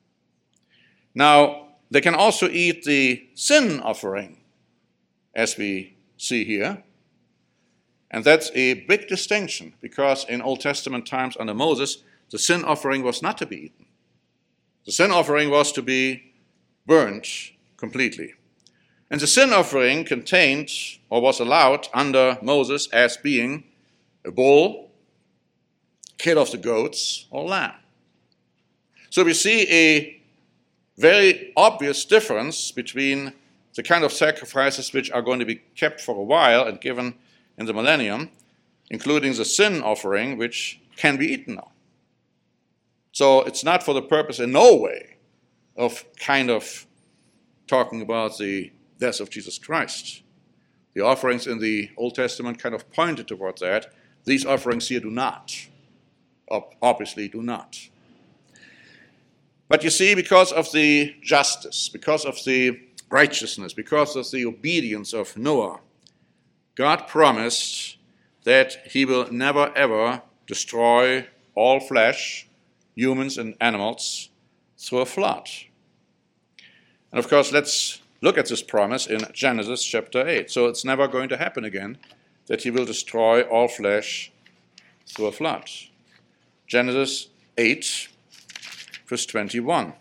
Now, they can also eat the sin offering, as we see here. And that's a big distinction, because in Old Testament times under Moses, the sin offering was not to be eaten. The sin offering was to be burnt completely. And the sin offering contained, or was allowed under Moses as being a bull, kid of the goats, or lamb. So we see a very obvious difference between the kind of sacrifices which are going to be kept for a while and given in the millennium, including the sin offering, which can be eaten now. So it's not for the purpose in no way of kind of talking about the death of Jesus Christ. The offerings in the Old Testament kind of pointed toward that. These offerings here do not, obviously do not. But you see, because of the justice, because of the righteousness, because of the obedience of Noah, God promised that he will never ever destroy all flesh, humans and animals, through a flood. And of course, let's look at this promise in Genesis chapter 8. So it's never going to happen again that he will destroy all flesh through a flood. Genesis 8, verse 21.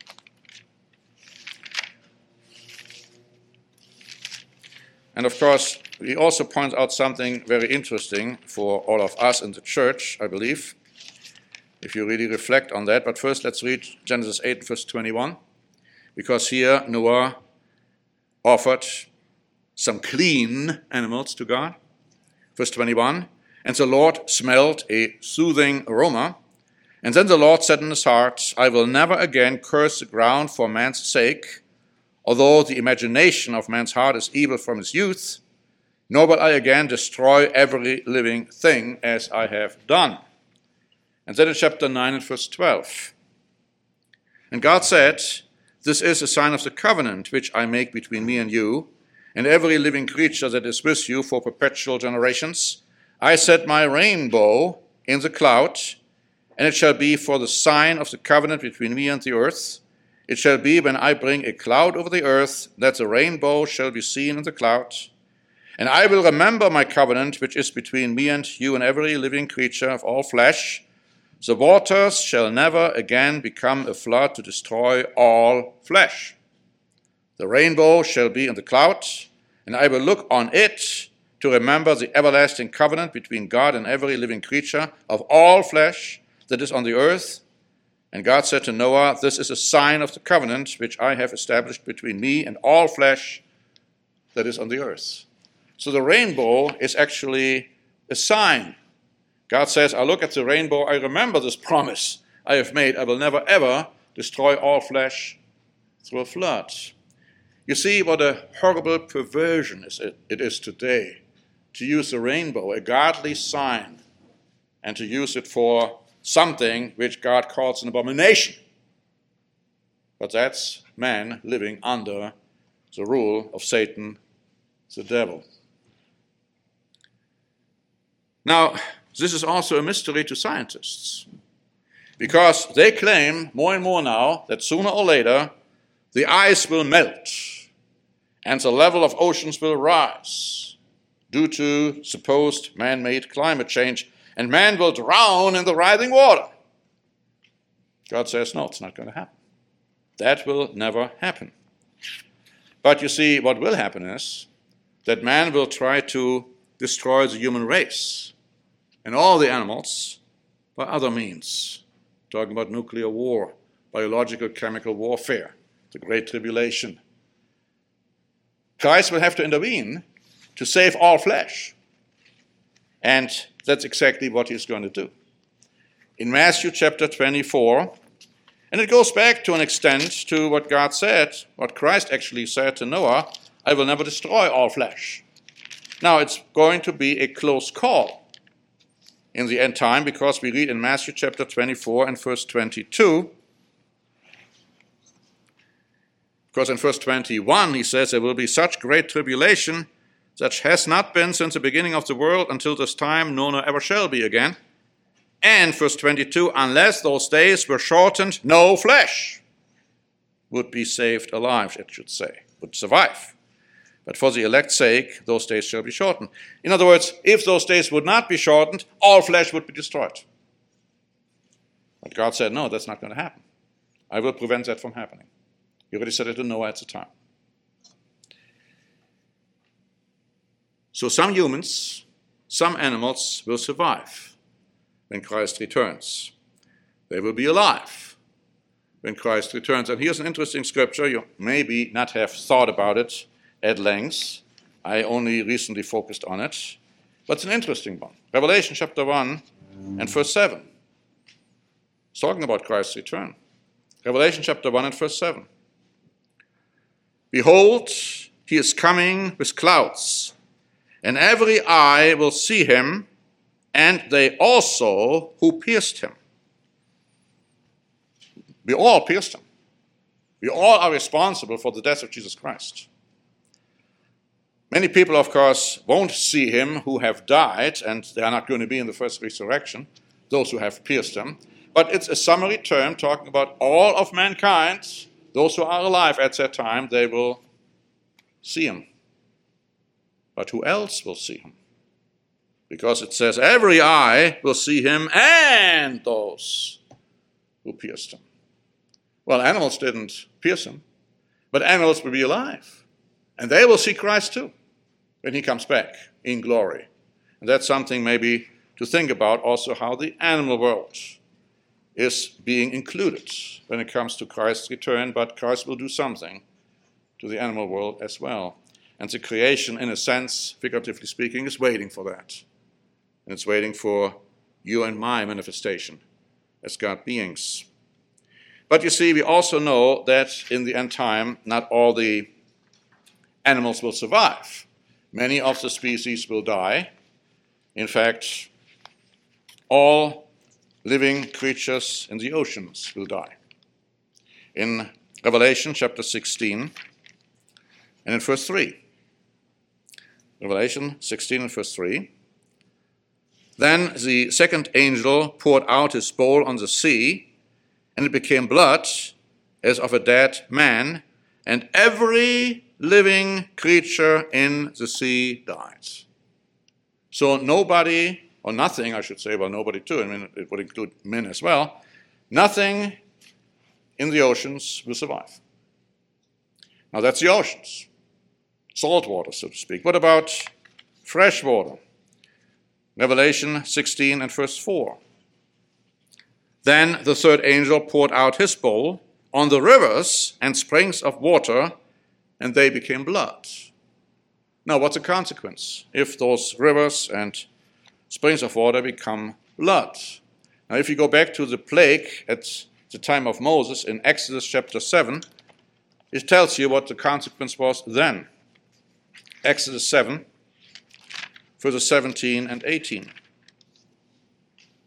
And of course, he also points out something very interesting for all of us in the church, I believe, if you really reflect on that. But first, let's read Genesis 8, verse 21, because here Noah offered some clean animals to God. Verse 21, and the Lord smelled a soothing aroma. And then the Lord said in his heart, I will never again curse the ground for man's sake, although the imagination of man's heart is evil from his youth, nor will I again destroy every living thing as I have done. And then in chapter 9 and verse 12. And God said, this is a sign of the covenant which I make between me and you, and every living creature that is with you for perpetual generations. I set my rainbow in the cloud, and it shall be for the sign of the covenant between me and the earth. It shall be when I bring a cloud over the earth, that the rainbow shall be seen in the cloud. And I will remember my covenant, which is between me and you and every living creature of all flesh. The waters shall never again become a flood to destroy all flesh. The rainbow shall be in the cloud, and I will look on it to remember the everlasting covenant between God and every living creature of all flesh that is on the earth. And God said to Noah, this is a sign of the covenant which I have established between me and all flesh that is on the earth. So the rainbow is actually a sign. God says, I look at the rainbow, I remember this promise I have made. I will never ever destroy all flesh through a flood. You see what a horrible perversion it is today to use the rainbow, a godly sign, and to use it for something which God calls an abomination. But that's man living under the rule of Satan, the devil. Now, this is also a mystery to scientists, because they claim more and more now that sooner or later the ice will melt and the level of oceans will rise due to supposed man-made climate change, and man will drown in the rising water. God says, no, it's not going to happen. That will never happen. But you see, what will happen is that man will try to destroy the human race and all the animals by other means. Talking about nuclear war, biological, chemical warfare, the Great Tribulation. Christ will have to intervene to save all flesh. And that's exactly what he's going to do. In Matthew chapter 24, and it goes back to an extent to what God said, what Christ actually said to Noah, I will never destroy all flesh. Now, it's going to be a close call in the end time, because we read in Matthew chapter 24 and verse 22, because in verse 21 he says, there will be such great tribulation such has not been since the beginning of the world until this time, nor ever shall be again. And verse 22, unless those days were shortened, no flesh would be saved alive, it should say, would survive. But for the elect's sake, those days shall be shortened. In other words, if those days would not be shortened, all flesh would be destroyed. But God said, no, that's not going to happen. I will prevent that from happening. He already said it to Noah at the time. So some humans, some animals will survive when Christ returns. They will be alive when Christ returns. And here's an interesting scripture. You maybe not have thought about it at length. I only recently focused on it. But it's an interesting one. Revelation chapter 1 and verse 7. It's talking about Christ's return. Revelation chapter 1 and verse 7. Behold, he is coming with clouds, and every eye will see him, and they also who pierced him. We all pierced him. We all are responsible for the death of Jesus Christ. Many people, of course, won't see him who have died, and they are not going to be in the first resurrection, those who have pierced him. But it's a summary term talking about all of mankind. Those who are alive at that time, they will see him. But who else will see him? Because it says every eye will see him and those who pierced him. Well, animals didn't pierce him, but animals will be alive. And they will see Christ too when he comes back in glory. And that's something maybe to think about also, how the animal world is being included when it comes to Christ's return, but Christ will do something to the animal world as well. And the creation, in a sense, figuratively speaking, is waiting for that. And it's waiting for you and my manifestation as God beings. But you see, we also know that in the end time, not all the animals will survive. Many of the species will die. In fact, all living creatures in the oceans will die. In Revelation chapter 16 and in verse 3. Revelation 16 and verse 3. Then the second angel poured out his bowl on the sea, and it became blood as of a dead man, and every living creature in the sea died. So nobody, or nothing, I should say, well, nobody too, I mean, it would include men as well, nothing in the oceans will survive. Now that's the oceans, salt water, so to speak. What about fresh water? Revelation 16 and verse 4. Then the third angel poured out his bowl on the rivers and springs of water, and they became blood. Now, what's the consequence if those rivers and springs of water become blood? Now, if you go back to the plague at the time of Moses in Exodus chapter 7, it tells you what the consequence was then. Exodus 7, verses 17 and 18.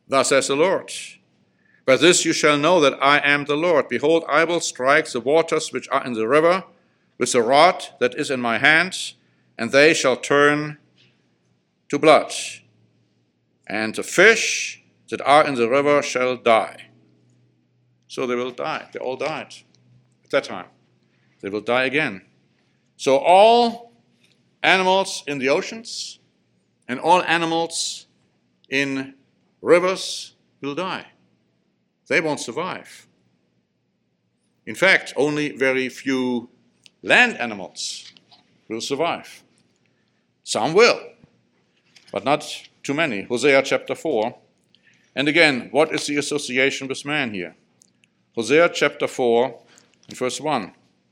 Thus says the Lord. By this you shall know that I am the Lord. Behold, I will strike the waters which are in the river with the rod that is in my hand, and they shall turn to blood. And the fish that are in the river shall die. So they will die. They all died at that time. They will die again. So all animals in the oceans and all animals in rivers will die. They won't survive. In fact, only very few land animals will survive. Some will, but not too many. Hosea chapter 4. And again, what is the association with man here? Hosea chapter 4 and verse 1.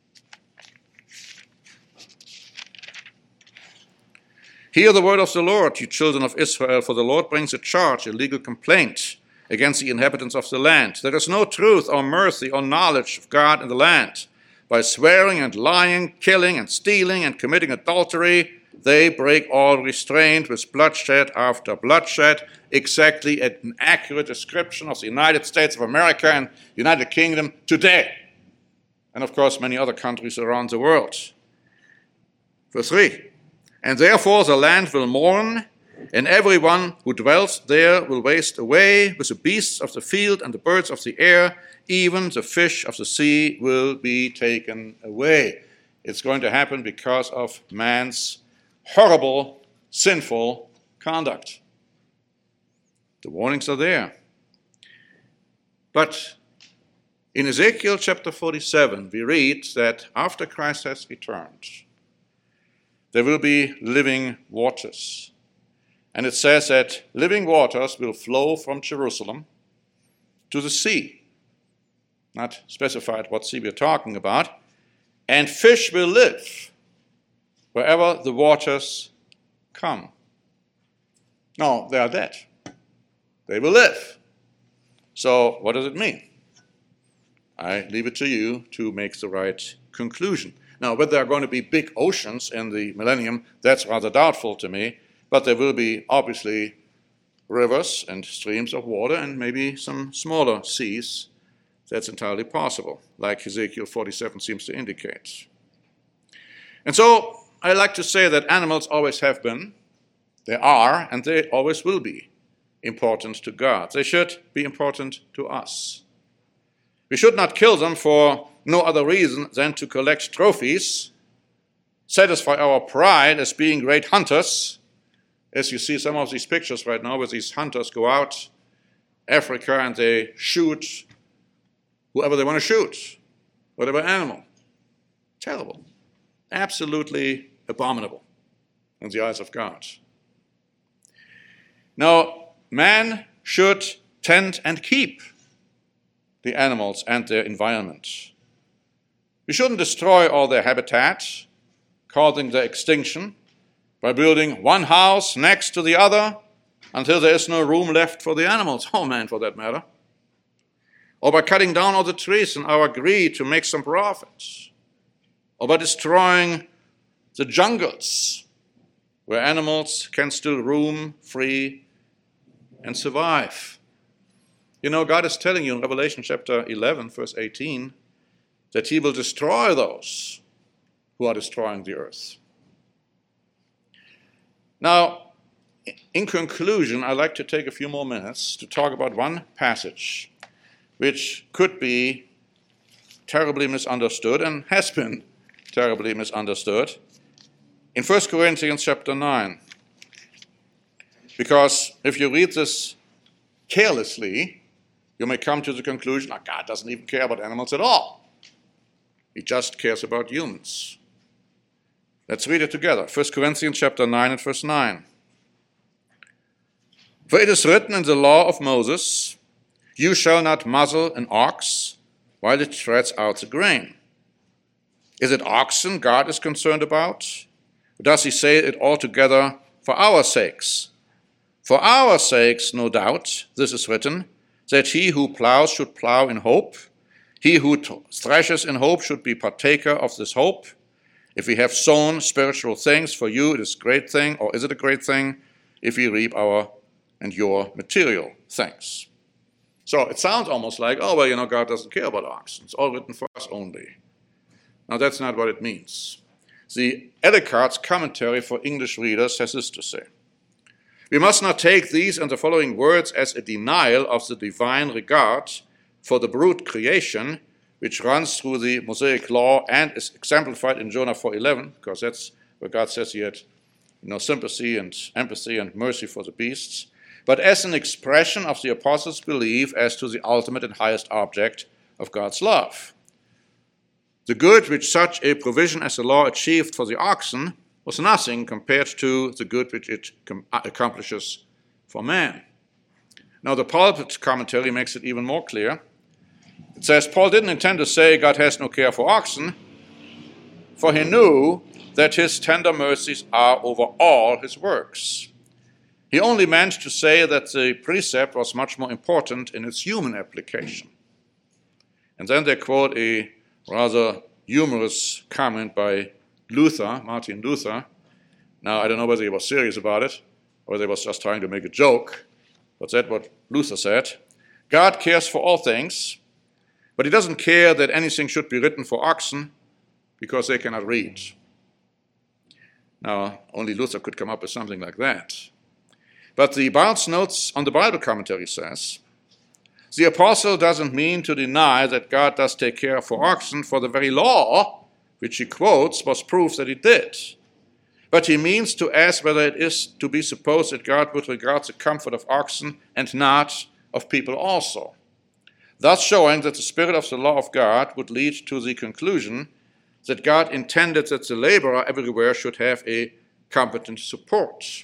Hear the word of the Lord, you children of Israel, for the Lord brings a charge, a legal complaint against the inhabitants of the land. There is no truth or mercy or knowledge of God in the land. By swearing and lying, killing and stealing and committing adultery, they break all restraint with bloodshed after bloodshed. Exactly an accurate description of the United States of America and the United Kingdom today. And of course, many other countries around the world. Verse 3. And therefore the land will mourn, and everyone who dwells there will waste away with the beasts of the field and the birds of the air. Even the fish of the sea will be taken away. It's going to happen because of man's horrible, sinful conduct. The warnings are there. But in Ezekiel chapter 47, we read that after Christ has returned, there will be living waters. And it says that living waters will flow from Jerusalem to the sea. Not specified what sea we're talking about. And fish will live wherever the waters come. No, they are dead. They will live. So what does it mean? I leave it to you to make the right conclusion. Now, whether there are going to be big oceans in the millennium, that's rather doubtful to me, but there will be obviously rivers and streams of water and maybe some smaller seas. That's entirely possible, like Ezekiel 47 seems to indicate. And so I like to say that animals always have been, they are, and they always will be important to God. They should be important to us. We should not kill them for no other reason than to collect trophies, satisfy our pride as being great hunters. As you see some of these pictures right now where these hunters go out Africa and they shoot whoever they want to shoot, whatever animal. Terrible. Absolutely abominable in the eyes of God. Now, man should tend and keep the animals and their environment. We shouldn't destroy all their habitat, causing their extinction, by building one house next to the other until there is no room left for the animals, or man for that matter. Or by cutting down all the trees in our greed to make some profits. Or by destroying the jungles where animals can still roam free and survive. You know, God is telling you in Revelation chapter 11, verse 18, that he will destroy those who are destroying the earth. Now, in conclusion, I'd like to take a few more minutes to talk about one passage which could be terribly misunderstood and has been terribly misunderstood in 1 Corinthians chapter 9. Because if you read this carelessly, you may come to the conclusion, oh, God doesn't even care about animals at all. He just cares about humans. Let's read it together. 1 Corinthians chapter 9 and verse 9. For it is written in the law of Moses, you shall not muzzle an ox while it treads out the grain. Is it oxen God is concerned about? Or does he say it altogether for our sakes? For our sakes, no doubt, this is written, that he who plows should plow in hope. He who threshes in hope should be partaker of this hope. If we have sown spiritual things, for you it is a great thing, or is it a great thing, if we reap our and your material things. So it sounds almost like, oh, well, God doesn't care about oxen. It's all written for us only. Now, that's not what it means. The Ellicott's commentary for English readers has this to say: we must not take these and the following words as a denial of the divine regard for the brute creation, which runs through the Mosaic law and is exemplified in Jonah 4:11, because that's where God says he had sympathy and empathy and mercy for the beasts, but as an expression of the apostles' belief as to the ultimate and highest object of God's love. The good which such a provision as the law achieved for the oxen was nothing compared to the good which it accomplishes for man. Now, the Pulpit commentary makes it even more clear. It says, Paul didn't intend to say God has no care for oxen, for he knew that his tender mercies are over all his works. He only meant to say that the precept was much more important in its human application. And then they quote a rather humorous comment by Luther, Martin Luther. Now, I don't know whether he was serious about it or whether he was just trying to make a joke, but that's what Luther said. God cares for all things, but he doesn't care that anything should be written for oxen because they cannot read. Now, only Luther could come up with something like that. But the Barnes Notes on the Bible commentary says, the apostle doesn't mean to deny that God does take care for oxen, for the very law, which he quotes, was proof that he did. But he means to ask whether it is to be supposed that God would regard the comfort of oxen and not of people also, thus showing that the spirit of the law of God would lead to the conclusion that God intended that the laborer everywhere should have a competent support.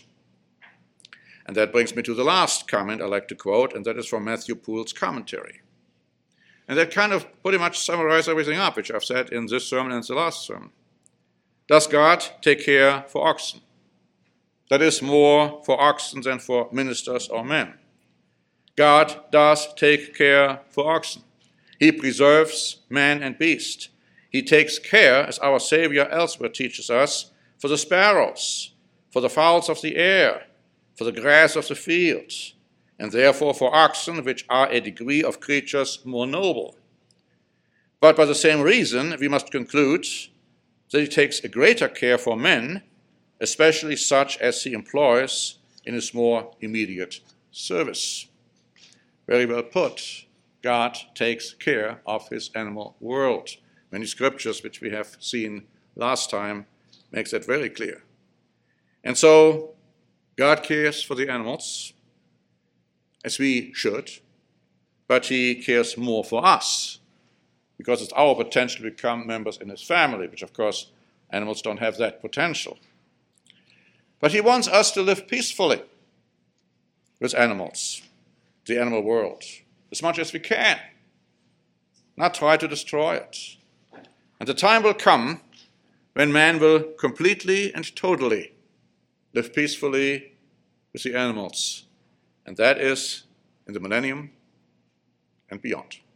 And that brings me to the last comment I like to quote, and that is from Matthew Poole's commentary. And that kind of pretty much summarizes everything up, which I've said in this sermon and the last sermon. Does God take care for oxen? That is more for oxen than for ministers or men. God does take care for oxen. He preserves man and beast. He takes care, as our Savior elsewhere teaches us, for the sparrows, for the fowls of the air, for the grass of the fields, and therefore for oxen, which are a degree of creatures more noble. But by the same reason, we must conclude that he takes a greater care for men, especially such as he employs in his more immediate service. Very well put. God takes care of his animal world. Many scriptures, which we have seen last time, makes that very clear. And so, God cares for the animals, as we should, but he cares more for us, because it's our potential to become members in his family, which of course animals don't have that potential. But he wants us to live peacefully with animals, the animal world, as much as we can, not try to destroy it. And the time will come when man will completely and totally live peacefully with the animals, and that is in the millennium and beyond.